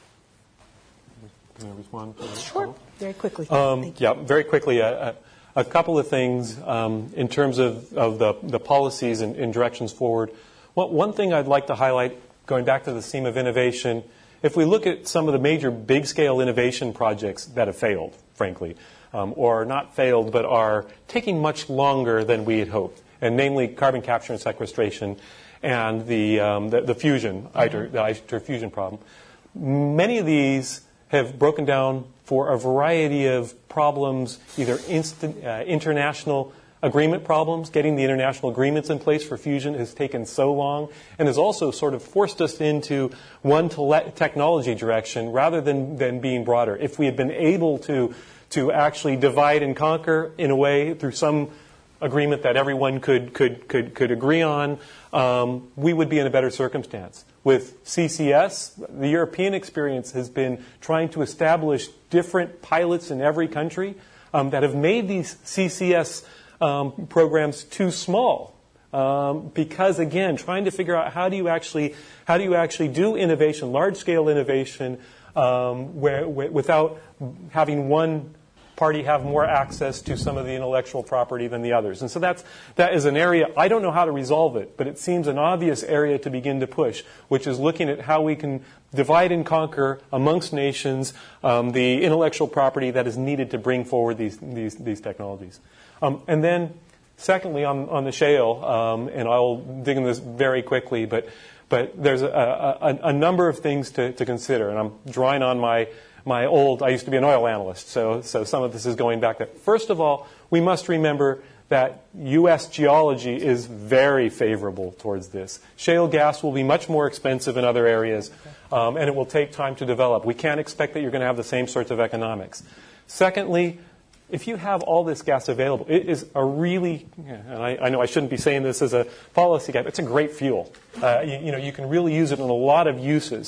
Can I respond? Sure. Very quickly. Yeah, very quickly. A couple of things in terms of the policies and directions forward. Well, one thing I'd like to highlight, going back to the theme of innovation, if we look at some of the major big-scale innovation projects that have failed, frankly, or not failed, but are taking much longer than we had hoped, and namely carbon capture and sequestration and the fusion, the ITER fusion problem. Many of these have broken down for a variety of problems, either international agreement problems. Getting the international agreements in place for fusion has taken so long and has also sort of forced us into one technology direction rather than being broader. If we had been able to actually divide and conquer in a way through some agreement that everyone could agree on, we would be in a better circumstance. With CCS, the European experience has been trying to establish different pilots in every country that have made these CCS programs too small. Because again, trying to figure out how do you actually do innovation, large-scale innovation, without having one party have more access to some of the intellectual property than the others. And so that is an area, I don't know how to resolve it, but it seems an obvious area to begin to push, which is looking at how we can divide and conquer amongst nations the intellectual property that is needed to bring forward these technologies. And then, secondly, on the shale, and I'll dig into this very quickly, but there's a number of things to consider, and I'm drawing on my I used to be an oil analyst, so some of this is going back there. First of all, we must remember that U.S. geology is very favorable towards this. Shale gas will be much more expensive in other areas, and it will take time to develop. We can't expect that you're going to have the same sorts of economics. Secondly, if you have all this gas available, it is a really, and I know I shouldn't be saying this as a policy guy, but it's a great fuel. You can really use it in a lot of uses.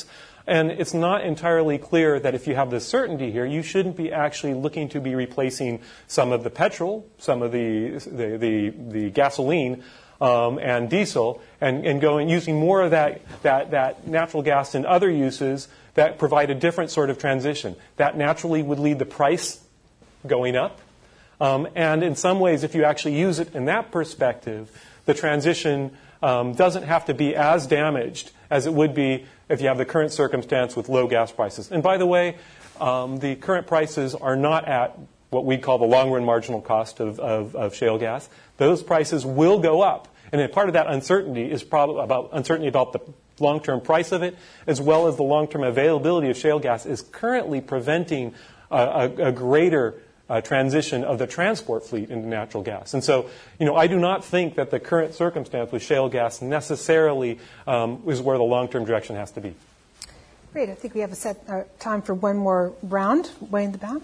And it's not entirely clear that if you have this certainty here, you shouldn't be actually looking to be replacing some of the petrol, some of the gasoline, and diesel, and using more of that natural gas in other uses that provide a different sort of transition. That naturally would lead the price going up. And in some ways, if you actually use it in that perspective, the transition doesn't have to be as damaged as it would be if you have the current circumstance with low gas prices. And by the way, the current prices are not at what we call the long-run marginal cost of shale gas. Those prices will go up. And part of that uncertainty is probably uncertainty about the long-term price of it, as well as the long-term availability of shale gas is currently preventing a greater transition of the transport fleet into natural gas. And so, I do not think that the current circumstance with shale gas necessarily is where the long-term direction has to be. Great. I think we have a set time for one more round. Way in the back.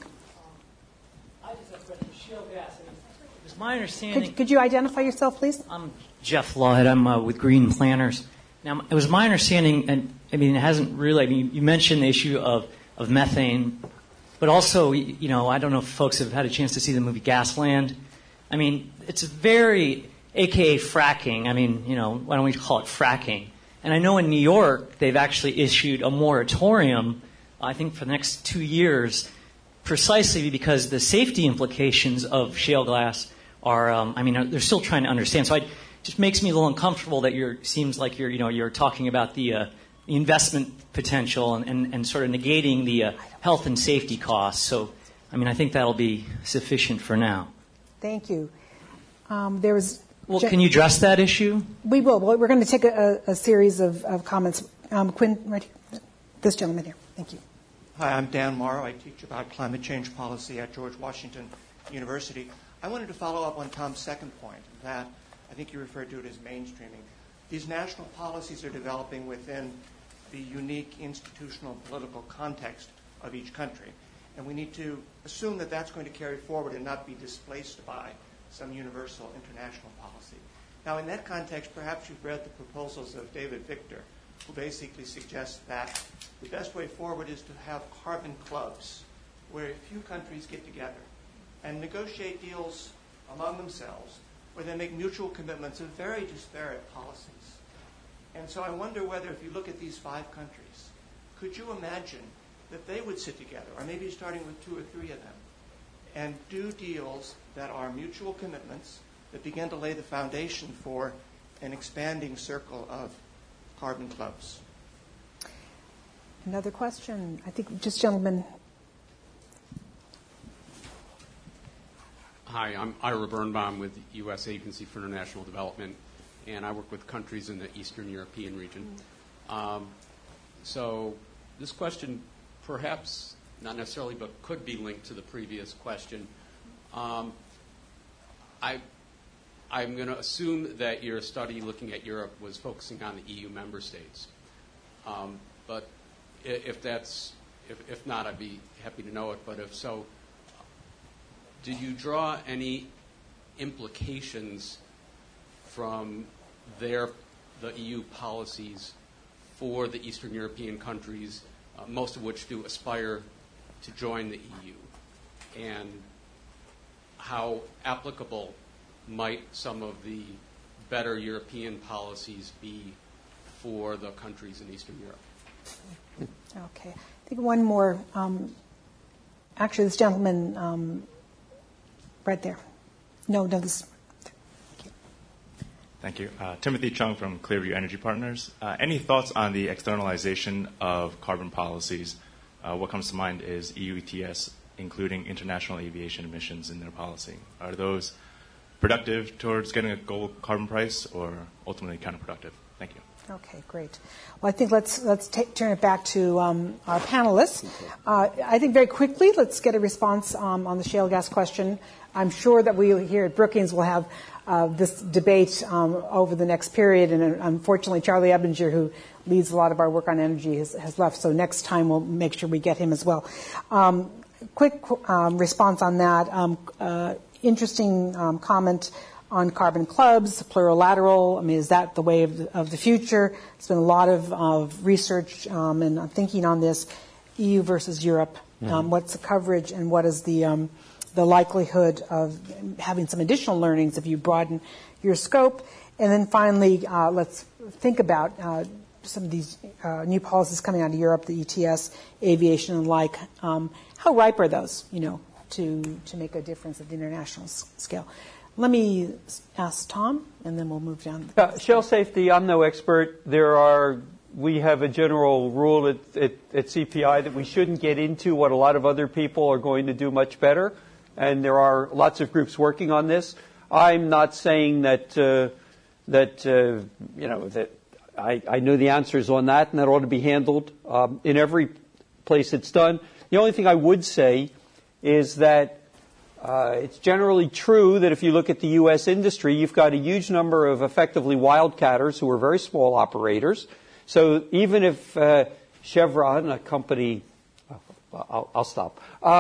I just have a question. Shale gas. It was my understanding. Could you identify yourself, please? I'm Jeff Lawhead. I'm with Green Planners. Now, it was my understanding, and it hasn't really. You mentioned the issue of methane. But also, I don't know if folks have had a chance to see the movie Gasland. It's a very, AKA fracking. Why don't we call it fracking? And I know in New York, they've actually issued a moratorium, I think for the next 2 years, precisely because the safety implications of shale gas are, they're still trying to understand. So it just makes me a little uncomfortable that seems like you're talking about the investment potential and sort of negating the health and safety costs. So, I think that'll be sufficient for now. Thank you. Can you address that issue? We will. We're going to take a series of comments. Quinn, right here. This gentleman here. Thank you. Hi, I'm Dan Morrow. I teach about climate change policy at George Washington University. I wanted to follow up on Tom's second point, that I think you referred to it as mainstreaming. These national policies are developing within the unique institutional and political context of each country. And we need to assume that that's going to carry forward and not be displaced by some universal international policy. Now, in that context, perhaps you've read the proposals of David Victor, who basically suggests that the best way forward is to have carbon clubs, where a few countries get together and negotiate deals among themselves, where they make mutual commitments of very disparate policies. And so I wonder whether, if you look at these 5 countries, could you imagine that they would sit together, or maybe starting with 2 or 3 of them, and do deals that are mutual commitments that begin to lay the foundation for an expanding circle of carbon clubs? Another question. I think just gentlemen. Hi, I'm Ira Birnbaum with the U.S. Agency for International Development, and I work with countries in the Eastern European region. So this question perhaps, not necessarily, but could be linked to the previous question. I'm going to assume that your study looking at Europe was focusing on the EU member states. But if not, I'd be happy to know it. But if so, did you draw any implications from the EU policies for the Eastern European countries, most of which do aspire to join the EU? And how applicable might some of the better European policies be for the countries in Eastern Europe? Okay. I think one more. Actually, this gentleman right there. No, this. Thank you. Timothy Chung from Clearview Energy Partners. Any thoughts on the externalization of carbon policies? What comes to mind is EU ETS, including international aviation emissions in their policy. Are those productive towards getting a goal carbon price, or ultimately counterproductive? Thank you. Okay, great. Well, I think let's turn it back to our panelists. I think very quickly, let's get a response on the shale gas question. I'm sure that we here at Brookings will have this debate over the next period, and unfortunately, Charlie Ebinger, who leads a lot of our work on energy, has left, so next time we'll make sure we get him as well. Quick response on that. Interesting comment on carbon clubs, plurilateral. I mean, is that the way of the future? There's been a lot of research and thinking on this, EU versus Europe. What's the coverage and what is the likelihood of having some additional learnings if you broaden your scope? And then finally, let's think about some of these new policies coming out of Europe, the ETS, aviation, and like. How ripe are those, to make a difference at the international scale? Let me ask Tom, and then we'll move down. Shell safety, I'm no expert. We have a general rule at CPI that we shouldn't get into what a lot of other people are going to do much better, and there are lots of groups working on this. I'm not saying that I know the answers on that, and that ought to be handled in every place it's done. The only thing I would say is that it's generally true that if you look at the U.S. industry, you've got a huge number of effectively wildcatters who are very small operators. So even if Chevron, a company, I'll stop.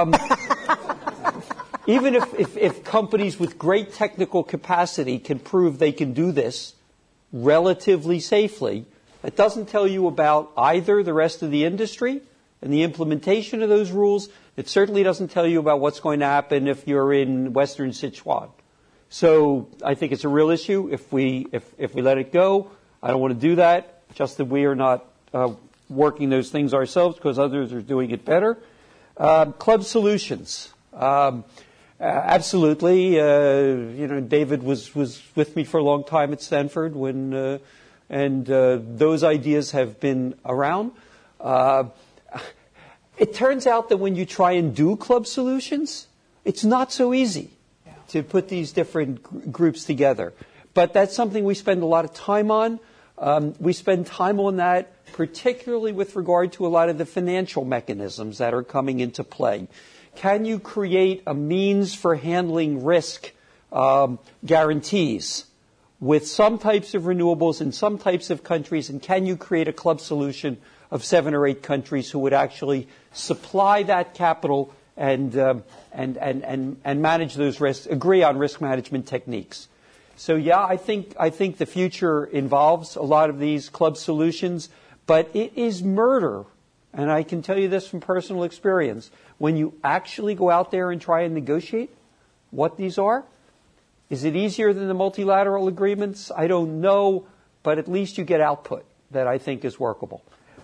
Even if companies with great technical capacity can prove they can do this relatively safely, it doesn't tell you about either the rest of the industry and the implementation of those rules. It certainly doesn't tell you about what's going to happen if you're in Western Sichuan. So I think it's a real issue if we let it go. I don't want to do that. Just that we are not working those things ourselves because others are doing it better. Club solutions. Absolutely. David was with me for a long time at Stanford and those ideas have been around. It turns out that when you try and do club solutions, it's not so easy to put these different groups together. But that's something we spend a lot of time on. We spend time on that, particularly with regard to a lot of the financial mechanisms that are coming into play. Can you create a means for handling risk guarantees with some types of renewables in some types of countries, and can you create a club solution of 7 or 8 countries who would actually supply that capital and manage those risks, agree on risk management techniques? So yeah, I think the future involves a lot of these club solutions, but it is murder, and I can tell you this from personal experience. When you actually go out there and try and negotiate what these are, is it easier than the multilateral agreements? I don't know, but at least you get output that I think is workable.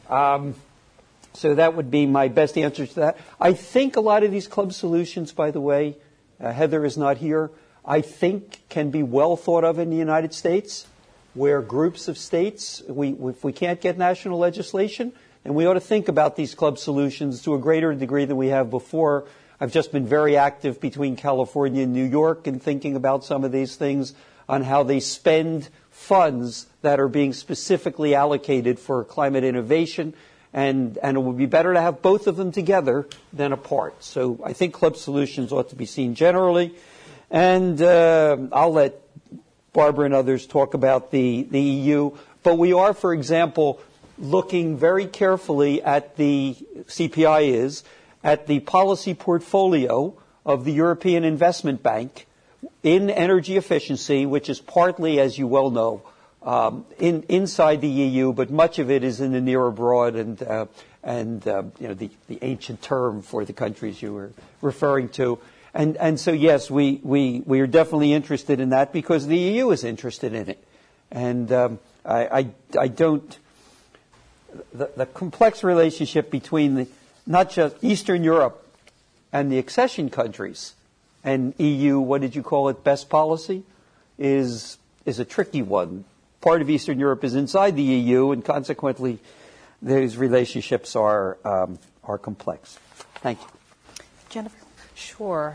So that would be my best answer to that. I think a lot of these club solutions, by the way, Heather is not here, I think can be well thought of in the United States, where groups of states, if we can't get national legislation, then we ought to think about these club solutions to a greater degree than we have before. I've just been very active between California and New York in thinking about some of these things on how they spend funds that are being specifically allocated for climate innovation, and it would be better to have both of them together than apart. So I think club solutions ought to be seen generally. And I'll let Barbara and others talk about the EU. But we are, for example, looking very carefully at the at the policy portfolio of the European Investment Bank in energy efficiency, which is partly, as you well know, inside the EU, but much of it is in the near abroad and the ancient term for the countries you were referring to. And so, yes, we are definitely interested in that because the EU is interested in it. And I don't... The complex relationship between not just Eastern Europe and the accession countries and EU, what did you call it, best policy, is a tricky one. Part of Eastern Europe is inside the EU, and consequently, those relationships are complex. Thank you. Jennifer? Sure.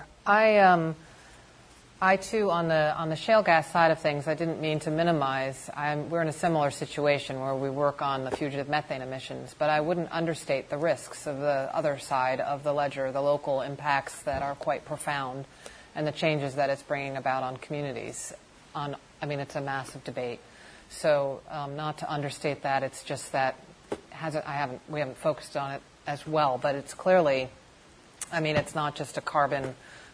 I too, on the shale gas side of things, I didn't mean to minimize. We're in a similar situation where we work on the fugitive methane emissions, but I wouldn't understate the risks of the other side of the ledger, the local impacts that are quite profound, and the changes that it's bringing about on communities. It's a massive debate. So not to understate that, it's just that we haven't focused on it as well, but it's clearly, it's not just a carbon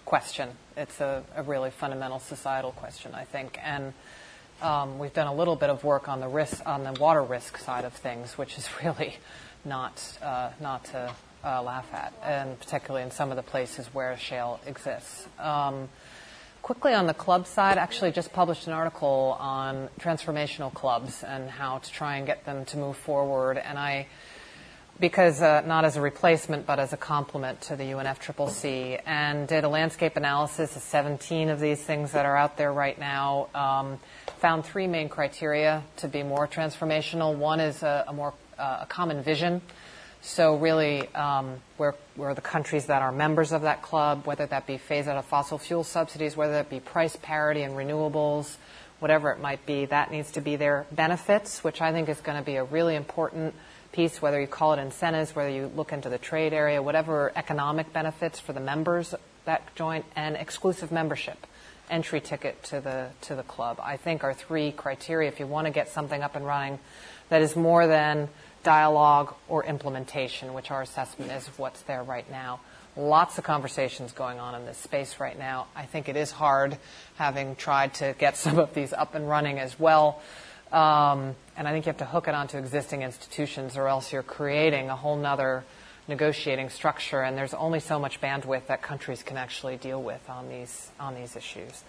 question. It's a really fundamental societal question, I think. And we've done a little bit of work on the water risk side of things, which is really not to laugh at, and particularly in some of the places where shale exists. Quickly on the club side, actually just published an article on transformational clubs and how to try and get them to move forward. And because not as a replacement but as a complement to the UNFCCC, and did a landscape analysis of 17 of these things that are out there right now. Found three main criteria to be more transformational. One is a common vision. So really, where the countries that are members of that club, whether that be phase out of fossil fuel subsidies, whether that be price parity in renewables, whatever it might be, that needs to be there. Benefits, which I think is going to be a really important piece, whether you call it incentives, whether you look into the trade area, whatever economic benefits for the members that join, and exclusive membership, entry ticket to the club, I think are three criteria if you want to get something up and running that is more than dialogue or implementation, which our assessment is what's there right now. Lots of conversations going on in this space right now. I think it is hard, having tried to get some of these up and running as well. And I think you have to hook it onto existing institutions, or else you're creating a whole nother negotiating structure, and there's only so much bandwidth that countries can actually deal with on these issues.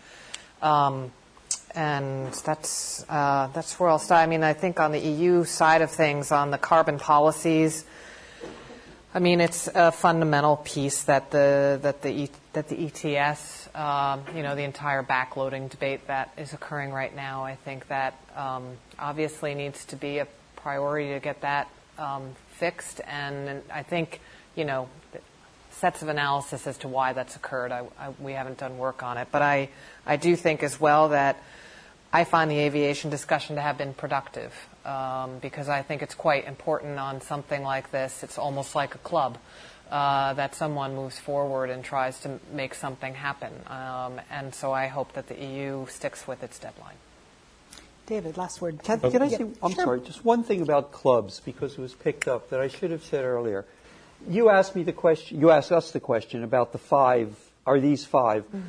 And that's where I'll start. I mean, I think on the EU side of things, on the carbon policies, I mean, it's a fundamental piece that the ETS, the entire backloading debate that is occurring right now, I think that obviously needs to be a priority to get that fixed. And I think, sets of analysis as to why that's occurred. We haven't done work on it. But I do think as well that I find the aviation discussion to have been productive because I think it's quite important on something like this. It's almost like a club that someone moves forward and tries to make something happen. And so I hope that the EU sticks with its deadline. David, last word. Can I say, sorry, just one thing about clubs, because it was picked up that I should have said earlier. You asked us the question about the five, are these five? Mm-hmm.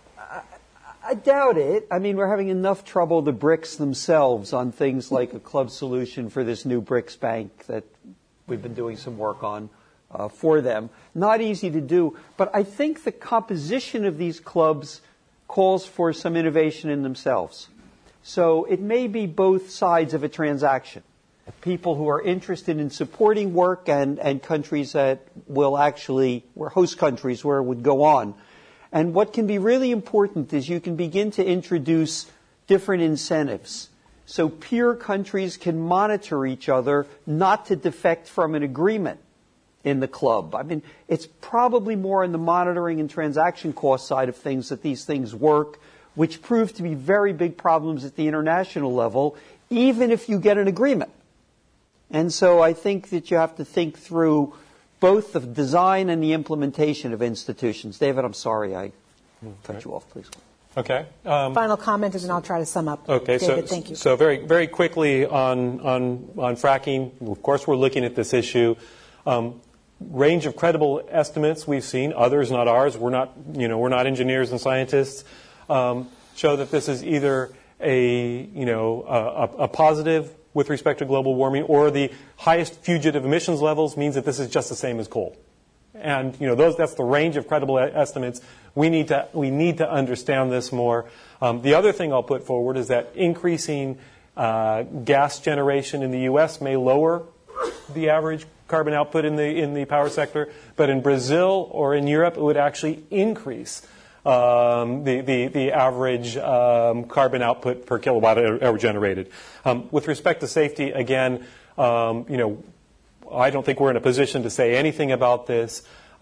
I doubt it. I mean, we're having enough trouble, the BRICS themselves, on things like a club solution for this new BRICS bank that we've been doing some work on for them. Not easy to do, but I think the composition of these clubs calls for some innovation in themselves. So it may be both sides of a transaction. People who are interested in supporting work and countries that will actually, where host countries where it would go on. And what can be really important is you can begin to introduce different incentives. So peer countries can monitor each other not to defect from an agreement in the club. I mean, it's probably more on the monitoring and transaction cost side of things that these things work, which prove to be very big problems at the international level, even if you get an agreement. And so I think that you have to think through both the design and the implementation of institutions. David, I'm sorry I cut you off, please. Okay. Final comment, and then I'll try to sum up. Okay. David, thank you. So very, very quickly on fracking. Of course, we're looking at this issue. Range of credible estimates we've seen, others, not ours. We're not engineers and scientists. Show that this is either a positive with respect to global warming, or the highest fugitive emissions levels means that this is just the same as coal. And that's the range of credible estimates. We need to understand this more. The other thing I'll put forward is that increasing gas generation in the U.S. may lower the average carbon output in the power sector, but in Brazil or in Europe, it would actually increase the average carbon output per kilowatt hour generated. With respect to safety, again, I don't think we're in a position to say anything about this.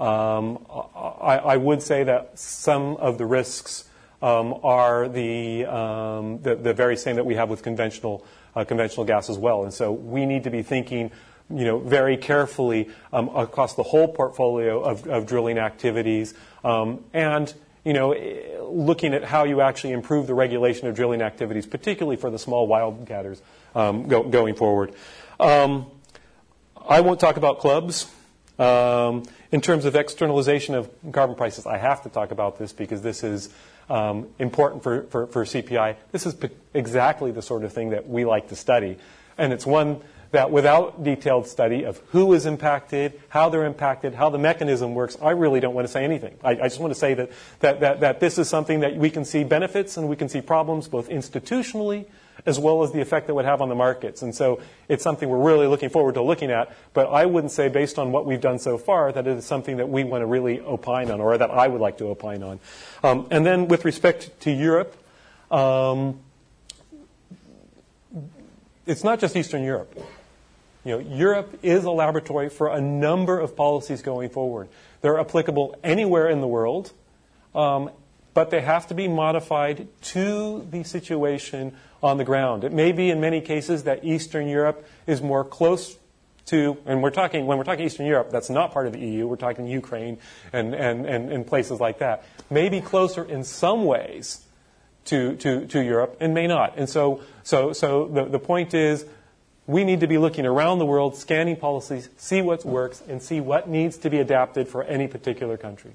I would say that some of the risks are the very same that we have with conventional gas as well, and so we need to be thinking very carefully across the whole portfolio of drilling activities and looking at how you actually improve the regulation of drilling activities, particularly for the small wildcatters going forward. I won't talk about clubs. In terms of externalization of carbon prices, I have to talk about this because this is important for CPI. This is exactly the sort of thing that we like to study. And it's one that without detailed study of who is impacted, how they're impacted, how the mechanism works, I really don't want to say anything. I just want to say that this is something that we can see benefits and we can see problems both institutionally as well as the effect it would have on the markets. And so it's something we're really looking forward to looking at. But I wouldn't say, based on what we've done so far, that it is something that we want to really opine on or that I would like to opine on. And then with respect to Europe, it's not just Eastern Europe. Europe is a laboratory for a number of policies going forward. They're applicable anywhere in the world, but they have to be modified to the situation on the ground. It may be in many cases that Eastern Europe is more close to, and when we're talking Eastern Europe, that's not part of the EU. We're talking Ukraine and places like that. May be closer in some ways to Europe and may not. And so the point is, we need to be looking around the world, scanning policies, see what works, and see what needs to be adapted for any particular country.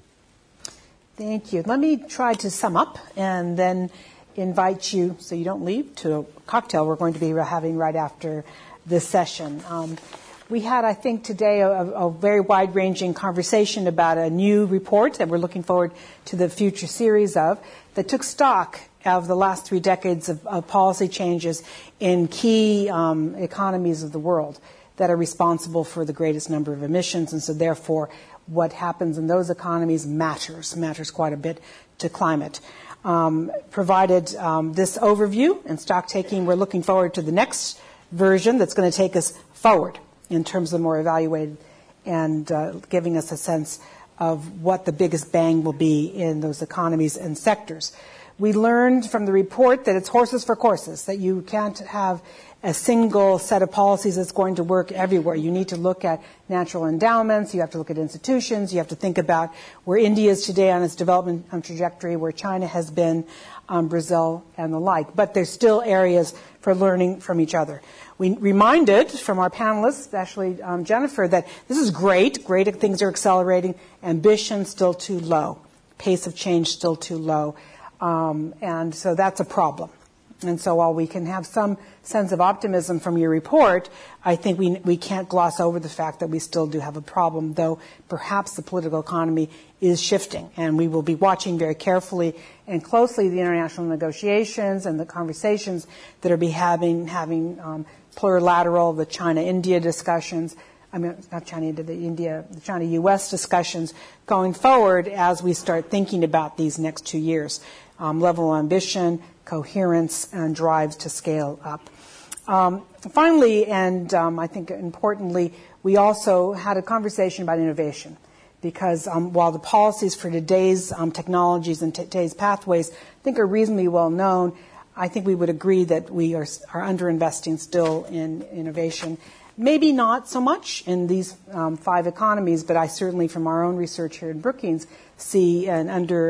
Thank you. Let me try to sum up and then invite you, so you don't leave, to a cocktail we're going to be having right after this session. We had, I think, today a very wide-ranging conversation about a new report that we're looking forward to the future series of that took stock of the last 3 decades of policy changes in key economies of the world that are responsible for the greatest number of emissions. And so, therefore, what happens in those economies matters quite a bit to climate. Provided this overview and stock taking, we're looking forward to the next version that's going to take us forward in terms of more evaluated and giving us a sense of what the biggest bang will be in those economies and sectors. We learned from the report that it's horses for courses, that you can't have a single set of policies that's going to work everywhere. You need to look at natural endowments, you have to look at institutions, you have to think about where India is today on its development trajectory, where China has been, Brazil, and the like. But there's still areas for learning from each other. We reminded from our panelists, especially Jennifer, that this is great things are accelerating, ambition still too low, pace of change still too low. And so that's a problem. And so while we can have some sense of optimism from your report, I think we can't gloss over the fact that we still do have a problem, though perhaps the political economy is shifting. And we will be watching very carefully and closely the international negotiations and the conversations that are having plurilateral, the China-India discussions. I mean, not China-India, the China-U.S. discussions going forward as we start thinking about these next 2 years. Level of ambition, coherence, and drives to scale up. Finally, and I think importantly, we also had a conversation about innovation. Because while the policies for today's technologies and today's pathways I think are reasonably well known, I think we would agree that we are underinvesting still in innovation. Maybe not so much in these 5 economies, but I certainly, from our own research here in Brookings, see an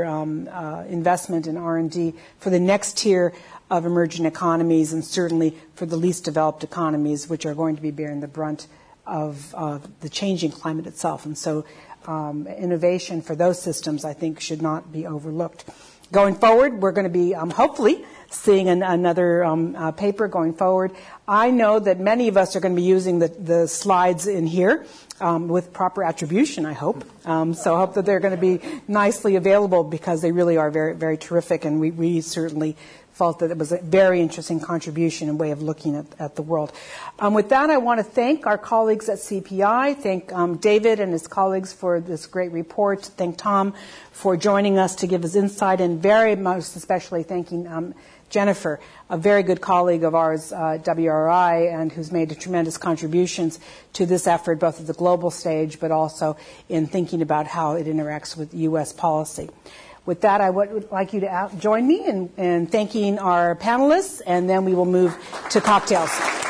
investment in R&D for the next tier of emerging economies and certainly for the least developed economies, which are going to be bearing the brunt of the changing climate itself. And so innovation for those systems, I think, should not be overlooked. Going forward, we're going to be hopefully seeing another paper going forward. I know that many of us are going to be using the slides in here with proper attribution, I hope. So I hope that they're going to be nicely available because they really are very, very terrific, and we certainly felt that it was a very interesting contribution and way of looking at the world. With that, I want to thank our colleagues at CPI, thank David and his colleagues for this great report, thank Tom for joining us to give his insight, and very most especially thanking Jennifer, a very good colleague of ours, WRI, and who's made tremendous contributions to this effort, both at the global stage, but also in thinking about how it interacts with U.S. policy. With that, I would like you to join me in thanking our panelists, and then we will move to cocktails.